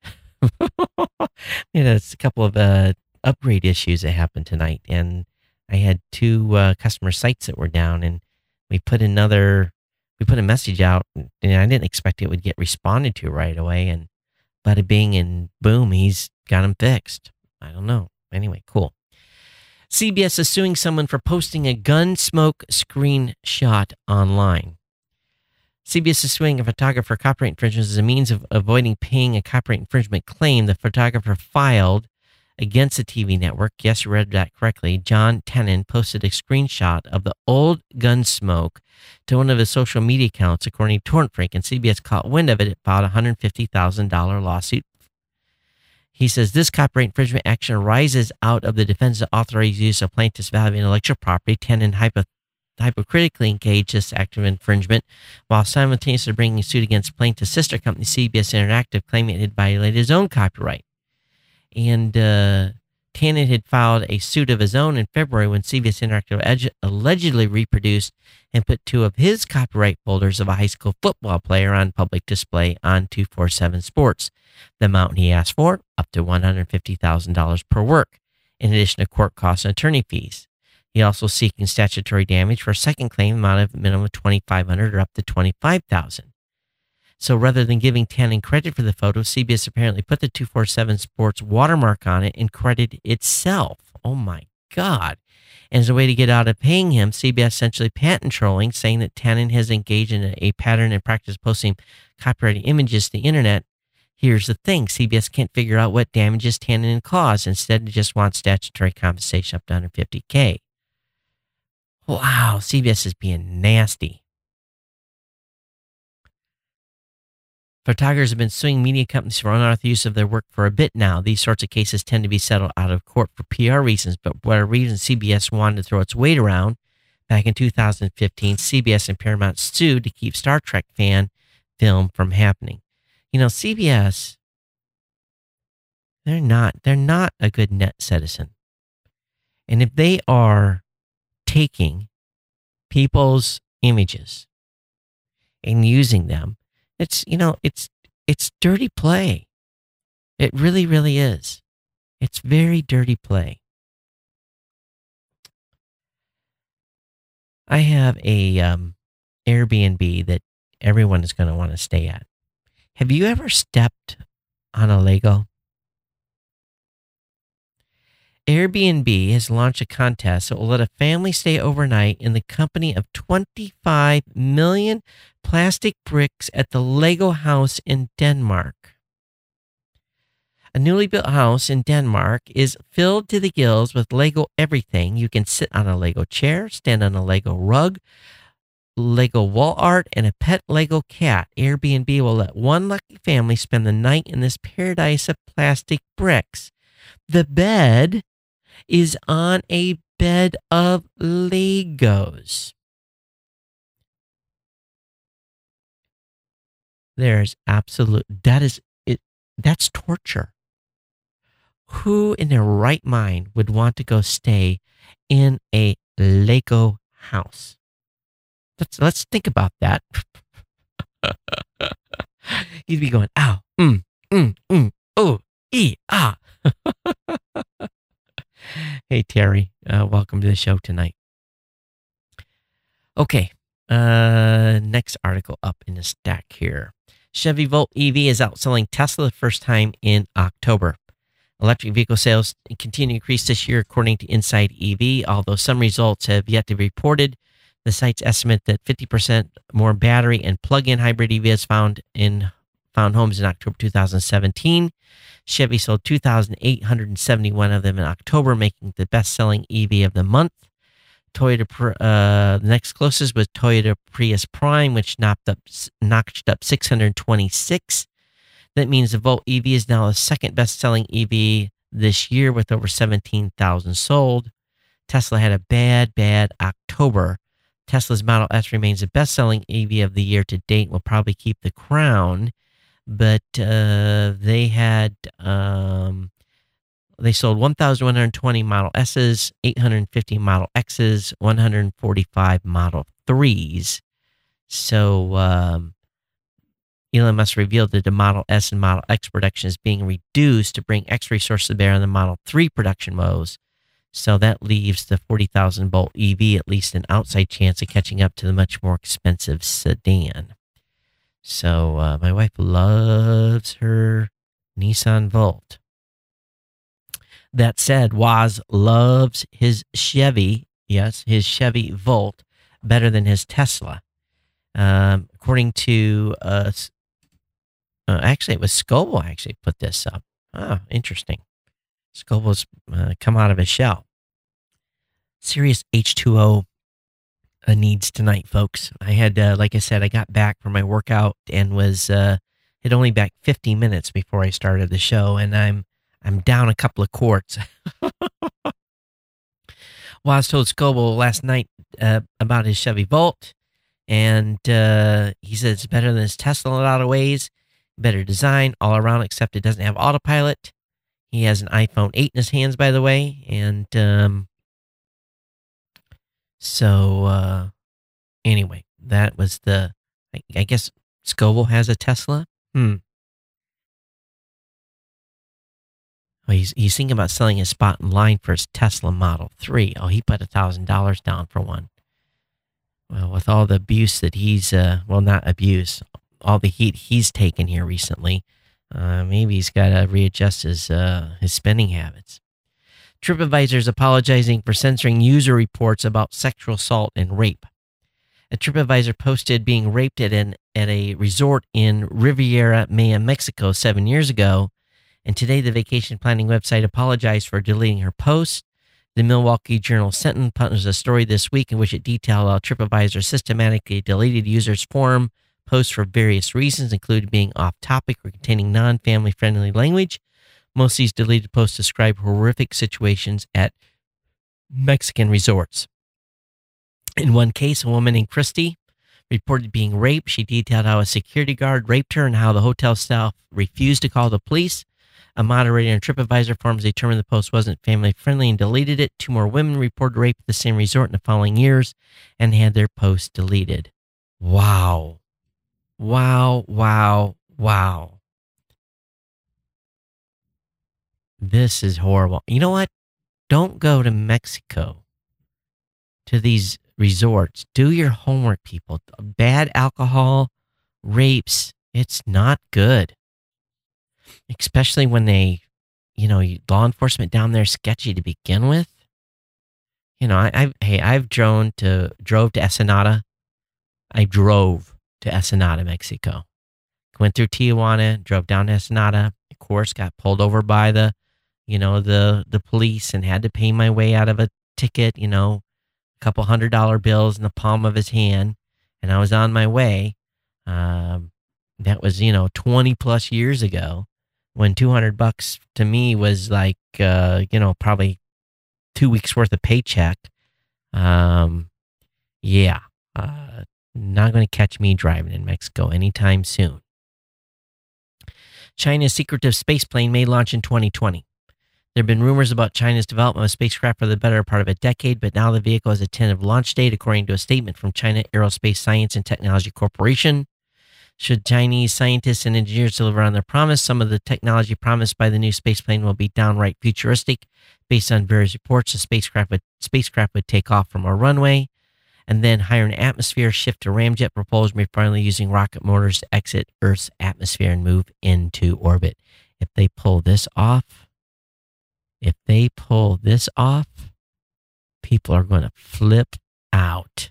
It's a couple of upgrade issues that happened tonight, and I had 2 customer sites that were down, and we put a message out, and I didn't expect it would get responded to right away, and bada bing and boom, he's got them fixed. I don't know. Anyway, cool. CBS is suing someone for posting a gun smoke screenshot online. CBS is suing a photographer for copyright infringement as a means of avoiding paying a copyright infringement claim the photographer filed against the TV network. Yes, you read that correctly. John Tenon posted a screenshot of the old gun smoke to one of his social media accounts, according to Torrent Freak, and CBS caught wind of it. It filed a $150,000 lawsuit. He says this copyright infringement action arises out of the defendant's authorized use of plaintiff's valuable intellectual property. Tenon hypocritically engaged this act of infringement while simultaneously bringing suit against plaintiff's sister company, CBS Interactive, claiming it had violated his own copyright. And Tannen had filed a suit of his own in February when CBS Interactive allegedly reproduced and put 2 of his copyright folders of a high school football player on public display on 247 Sports. The amount he asked for, up to $150,000 per work, in addition to court costs and attorney fees. He also seeking statutory damage for a second claim amount of minimum of $2,500 or up to $25,000. So rather than giving Tannen credit for the photo, CBS apparently put the 247 Sports watermark on it and credited itself. Oh my God. And as a way to get out of paying him, CBS essentially patent trolling, saying that Tannen has engaged in a pattern and practice posting copyrighted images to the internet. Here's the thing. CBS can't figure out what damages Tannen caused. Instead, it just wants statutory compensation up to $150K. Wow, CBS is being nasty. Photographers have been suing media companies for unauthorized use of their work for a bit now. These sorts of cases tend to be settled out of court for PR reasons, but for whatever reason, CBS wanted to throw its weight around. Back in 2015, CBS and Paramount sued to keep Star Trek fan film from happening. CBS, they're not a good net citizen. And if they are taking people's images and using them, it's dirty play. It really, really is. It's very dirty play. I have a Airbnb that everyone is going to want to stay at. Have you ever stepped on a Lego? Airbnb has launched a contest that will let a family stay overnight in the company of 25 million plastic bricks at the Lego house in Denmark. A newly built house in Denmark is filled to the gills with Lego everything. You can sit on a Lego chair, stand on a Lego rug, Lego wall art, and a pet Lego cat. Airbnb will let one lucky family spend the night in this paradise of plastic bricks. The bed is on a bed of Legos. That's torture. Who in their right mind would want to go stay in a Lego house? Let's think about that. You'd be going, ow, oh, E-ah. Hey, Terry. Welcome to the show tonight. Okay. Next article up in the stack here. Chevy Volt EV is outselling Tesla the first time in October. Electric vehicle sales continue to increase this year, according to Inside EV, although some results have yet to be reported. The site's estimate that 50% more battery and plug-in hybrid EVs found homes in October 2017. Chevy sold 2,871 of them in October, making the best-selling EV of the month. The next closest was Toyota Prius Prime, which notched up 626. That means the Volt EV is now the second best-selling EV this year with over 17,000 sold. Tesla had a bad October. Tesla's Model S remains the best-selling EV of the year to date and will probably keep the crown. But they sold 1,120 Model S's, 850 Model X's, 145 Model 3s. So Elon Musk revealed that the Model S and Model X production is being reduced to bring extra resources to bear on the Model 3 production woes. So that leaves the 40,000 volt EV at least an outside chance of catching up to the much more expensive sedan. So my wife loves her Nissan Volt. That said, Woz loves his Chevy, his Chevy Volt, better than his Tesla. According to, actually, it was Scoble actually put this up. Oh, interesting. Scoble's come out of his shell. Serious H2O needs tonight, folks. I had, like I said, I got back from my workout and was had only back 50 minutes before I started the show, and I'm down a couple of quarts. Woz told Scoble last night about his Chevy Volt, and he said it's better than his Tesla in a lot of ways. Better design all around, except it doesn't have autopilot. He has an iPhone 8 in his hands, by the way, and anyway, that was I guess Scoble has a Tesla. Well, he's thinking about selling his spot in line for his Tesla Model 3. Oh, he put $1,000 down for one. Well, with all the abuse that he's, not abuse, all the heat he's taken here recently, maybe he's got to readjust his spending habits. TripAdvisor is apologizing for censoring user reports about sexual assault and rape. A TripAdvisor posted being raped at a resort in Riviera Maya, Mexico 7 years ago, and today the vacation planning website apologized for deleting her post. The Milwaukee Journal-Sentinel published a story this week in which it detailed how TripAdvisor systematically deleted users' forum posts for various reasons, including being off-topic or containing non-family friendly language. Most of these deleted posts describe horrific situations at Mexican resorts. In one case, a woman named Christy reported being raped. She detailed how a security guard raped her and how the hotel staff refused to call the police. A moderator on TripAdvisor forums determined the post wasn't family-friendly and deleted it. 2 more women reported rape at the same resort in the following years and had their posts deleted. Wow. Wow, wow, wow. This is horrible. You know what? Don't go to Mexico, to these resorts. Do your homework, people. Bad alcohol, rapes, it's not good. Especially when law enforcement down there is sketchy to begin with. I've drove to Ensenada. I drove to Ensenada, Mexico. Went through Tijuana, drove down to Ensenada. Of course, got pulled over by the police and had to pay my way out of a ticket, a couple $100 bills in the palm of his hand. And I was on my way. That was, 20 plus years ago, when $200 to me was like, probably 2 weeks worth of paycheck. Not going to catch me driving in Mexico anytime soon. China's secretive space plane may launch in 2020. There have been rumors about China's development of a spacecraft for the better part of a decade, but now the vehicle has a tentative launch date, according to a statement from China Aerospace Science and Technology Corporation. Should Chinese scientists and engineers deliver on their promise, some of the technology promised by the new spaceplane will be downright futuristic. Based on various reports, the spacecraft would take off from a runway and then higher in atmosphere, shift to ramjet propulsion, before finally using rocket motors to exit Earth's atmosphere and move into orbit. If they pull this off, people are going to flip out.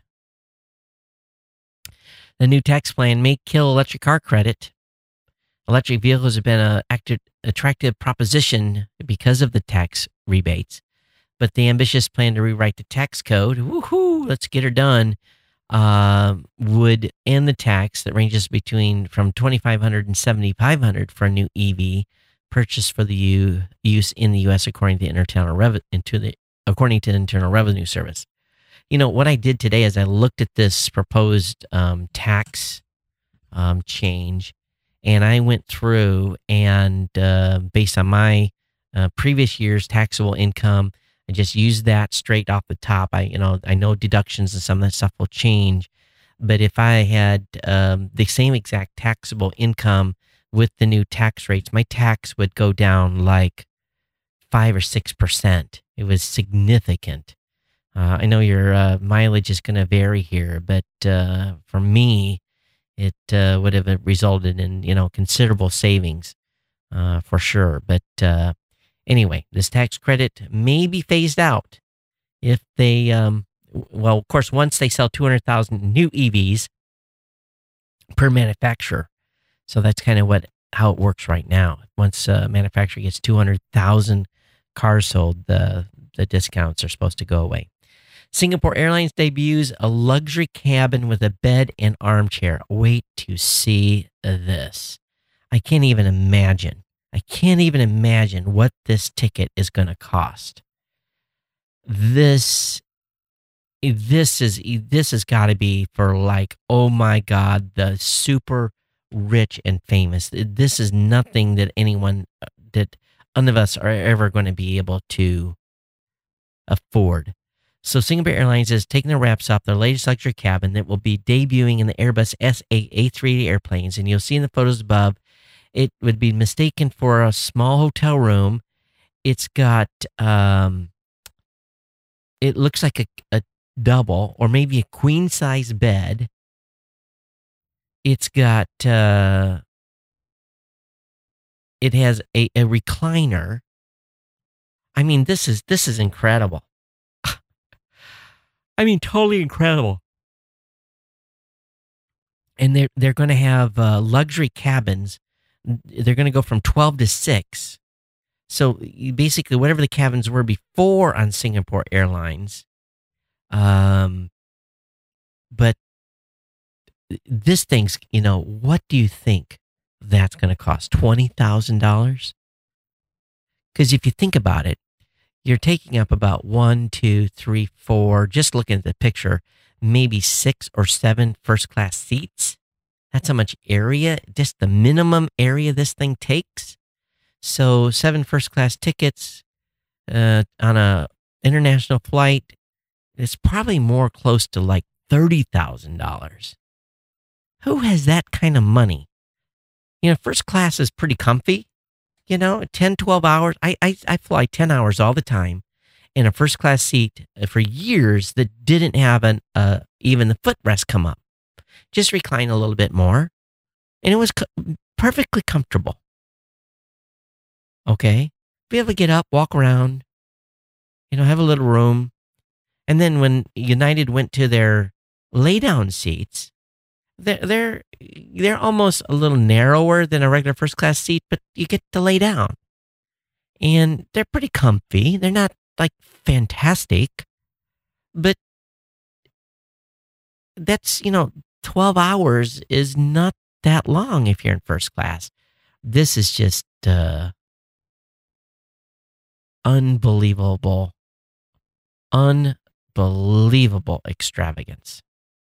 The new tax plan may kill electric car credit. Electric vehicles have been an attractive proposition because of the tax rebates, but the ambitious plan to rewrite the tax code, woohoo, let's get her done, would end the tax that ranges from $2,500 and $7,500 for a new EV purchased for the use in the U.S. according to the Internal Revenue Service. You know, what I did today is I looked at this proposed tax change, and I went through and based on my previous year's taxable income, I just used that straight off the top. I know deductions and some of that stuff will change, but if I had the same exact taxable income with the new tax rates, my tax would go down like 5 or 6%. It was significant. I know your mileage is going to vary here, but for me, it would have resulted in, considerable savings for sure. But anyway, this tax credit may be phased out if they, of course, once they sell 200,000 new EVs per manufacturer. So that's kind of how it works right now. Once a manufacturer gets 200,000 cars sold, the discounts are supposed to go away. Singapore Airlines debuts a luxury cabin with a bed and armchair. Wait to see this. I can't even imagine what this ticket is going to cost. This has got to be for like, oh my God, the super rich and famous. This is nothing that none of us are ever going to be able to afford. So Singapore Airlines is taking their wraps off their latest luxury cabin that will be debuting in the Airbus A380 airplanes. And you'll see in the photos above, it would be mistaken for a small hotel room. It's got, it looks like a double or maybe a queen size bed. It's got, it has a recliner. I mean, this is incredible. I mean, totally incredible. And they're going to have luxury cabins. They're going to go from 12 to 6. So basically, whatever the cabins were before on Singapore Airlines. But this thing's, what do you think that's going to cost? $20,000? Because if you think about it, you're taking up about 1, 2, 3, 4, just looking at the picture, maybe 6 or 7 first-class seats. That's how much area, just the minimum area this thing takes. So 7 first-class tickets on a international flight, it's probably more close to like $30,000. Who has that kind of money? First class is pretty comfy. 10, 12 hours. I fly 10 hours all the time in a first class seat for years that didn't have even the footrest come up. Just recline a little bit more. And it was perfectly comfortable. Okay? Be able to get up, walk around, have a little room. And then when United went to their lay down seats, they're almost a little narrower than a regular first class seat, but you get to lay down. And they're pretty comfy. They're not like fantastic, but that's, 12 hours is not that long if you're in first class. This is just unbelievable extravagance.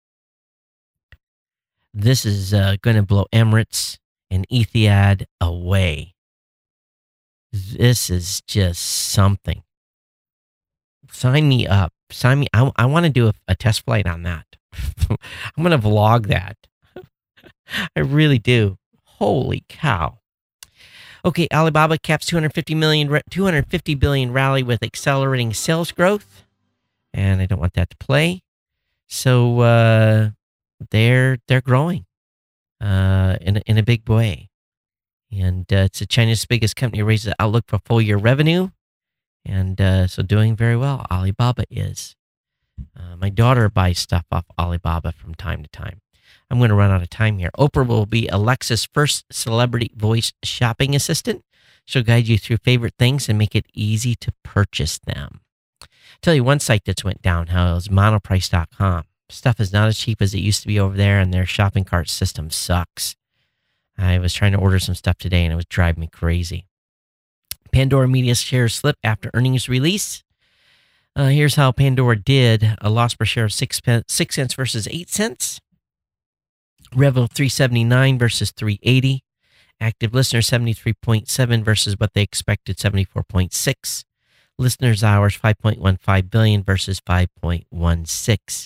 This is going to blow Emirates and Etihad away. This is just something. Sign me up. I want to do a test flight on that. I'm going to vlog that. I really do. Holy cow. Okay, Alibaba caps 250 billion rally with accelerating sales growth, and I don't want that to play. So they're growing in a big way, and it's China's biggest company, raises the outlook for full year revenue, and so doing very well. Alibaba is. My daughter buys stuff off Alibaba from time to time. I'm going to run out of time here. Oprah will be Alexa's first celebrity voice shopping assistant. She'll guide you through favorite things and make it easy to purchase them. I'll tell you one site that's went downhill is monoprice.com. Stuff is not as cheap as it used to be over there, and their shopping cart system sucks. I was trying to order some stuff today, and it was driving me crazy. Pandora Media shares slip after earnings release. Here's how Pandora did. A loss per share of 6 cents versus 8 cents. Revenue 379 versus 380. Active listeners 73.7 versus what they expected, 74.6. Listeners hours 5.15 billion versus 5.16.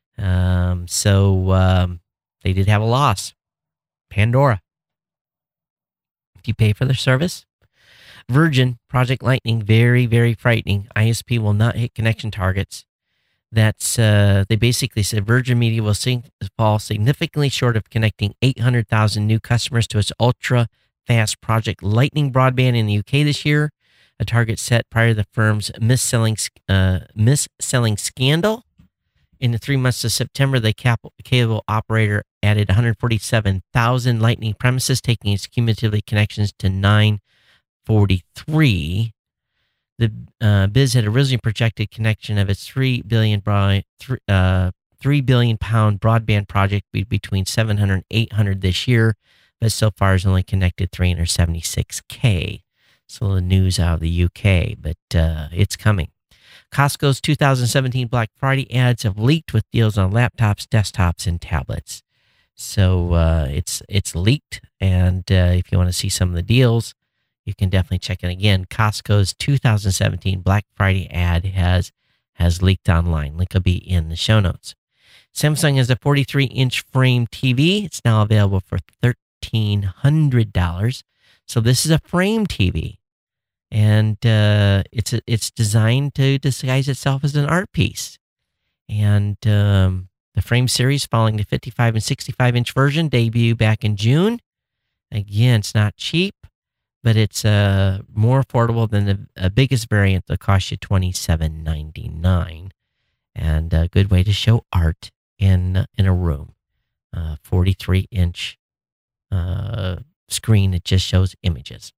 So they did have a loss. Pandora. If you pay for their service. Virgin, Project Lightning, very, very frightening. ISP will not hit connection targets. That's they basically said Virgin Media will fall significantly short of connecting 800,000 new customers to its ultra-fast Project Lightning broadband in the UK this year, a target set prior to the firm's mis-selling scandal. In the 3 months of September, the cable operator added 147,000 Lightning premises, taking its cumulatively connections to 943. The Biz had originally projected connection of its £3 billion broadband project between 700 and 800 this year, but so far has only connected 376K. So the news out of the UK, but it's coming. Costco's 2017 Black Friday ads have leaked with deals on laptops, desktops, and tablets. So it's leaked, and if you want to see some of the deals, you can definitely check it again. Costco's 2017 Black Friday ad has leaked online. Link will be in the show notes. Samsung has a 43-inch frame TV. It's now available for $1,300. So this is a frame TV, and it's designed to disguise itself as an art piece. And the frame series, following the 55 and 65-inch version, debuted back in June. Again, it's not cheap, but it's more affordable than the biggest variant that costs you $27.99, and a good way to show art in a room. 43-inch screen that just shows images.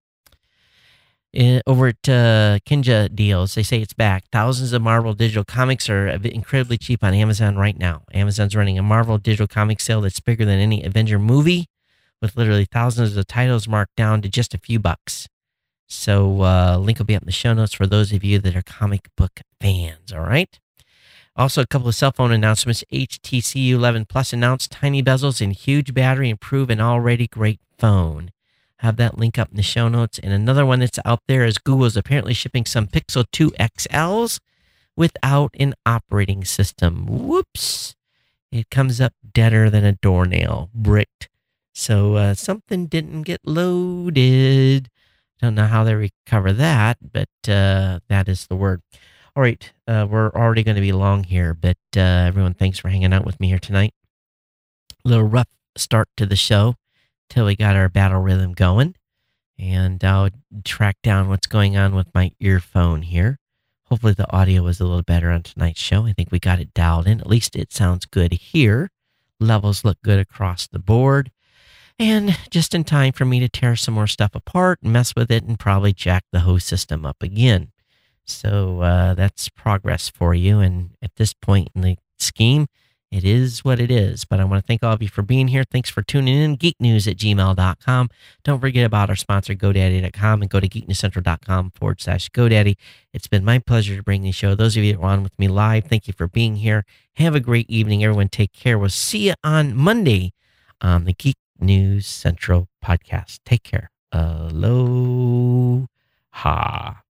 Over at Kinja Deals, they say it's back. Thousands of Marvel digital comics are incredibly cheap on Amazon right now. Amazon's running a Marvel digital comic sale that's bigger than any Avenger movie, with literally thousands of titles marked down to just a few bucks. So link will be up in the show notes for those of you that are comic book fans, all right? Also, a couple of cell phone announcements. HTC U11 Plus announced tiny bezels and huge battery improve an already great phone. Have that link up in the show notes. And another one that's out there is Google's apparently shipping some Pixel 2 XLs without an operating system. Whoops. It comes up deader than a doornail, bricked. So something didn't get loaded. Don't know how they recover that, but that is the word. All right, we're already going to be long here, but everyone, thanks for hanging out with me here tonight. A little rough start to the show till we got our battle rhythm going, and I'll track down what's going on with my earphone here. Hopefully the audio was a little better on tonight's show. I think we got it dialed in. At least it sounds good here. Levels look good across the board. And just in time for me to tear some more stuff apart, mess with it, and probably jack the host system up again. So that's progress for you. And at this point in the scheme, it is what it is. But I want to thank all of you for being here. Thanks for tuning in. geeknews@gmail.com. Don't forget about our sponsor, GoDaddy.com, and go to geeknewscentral.com/GoDaddy. It's been my pleasure to bring the show. Those of you that were on with me live, thank you for being here. Have a great evening, everyone. Take care. We'll see you on Monday on the Geek News Central podcast. Take care. Aloha.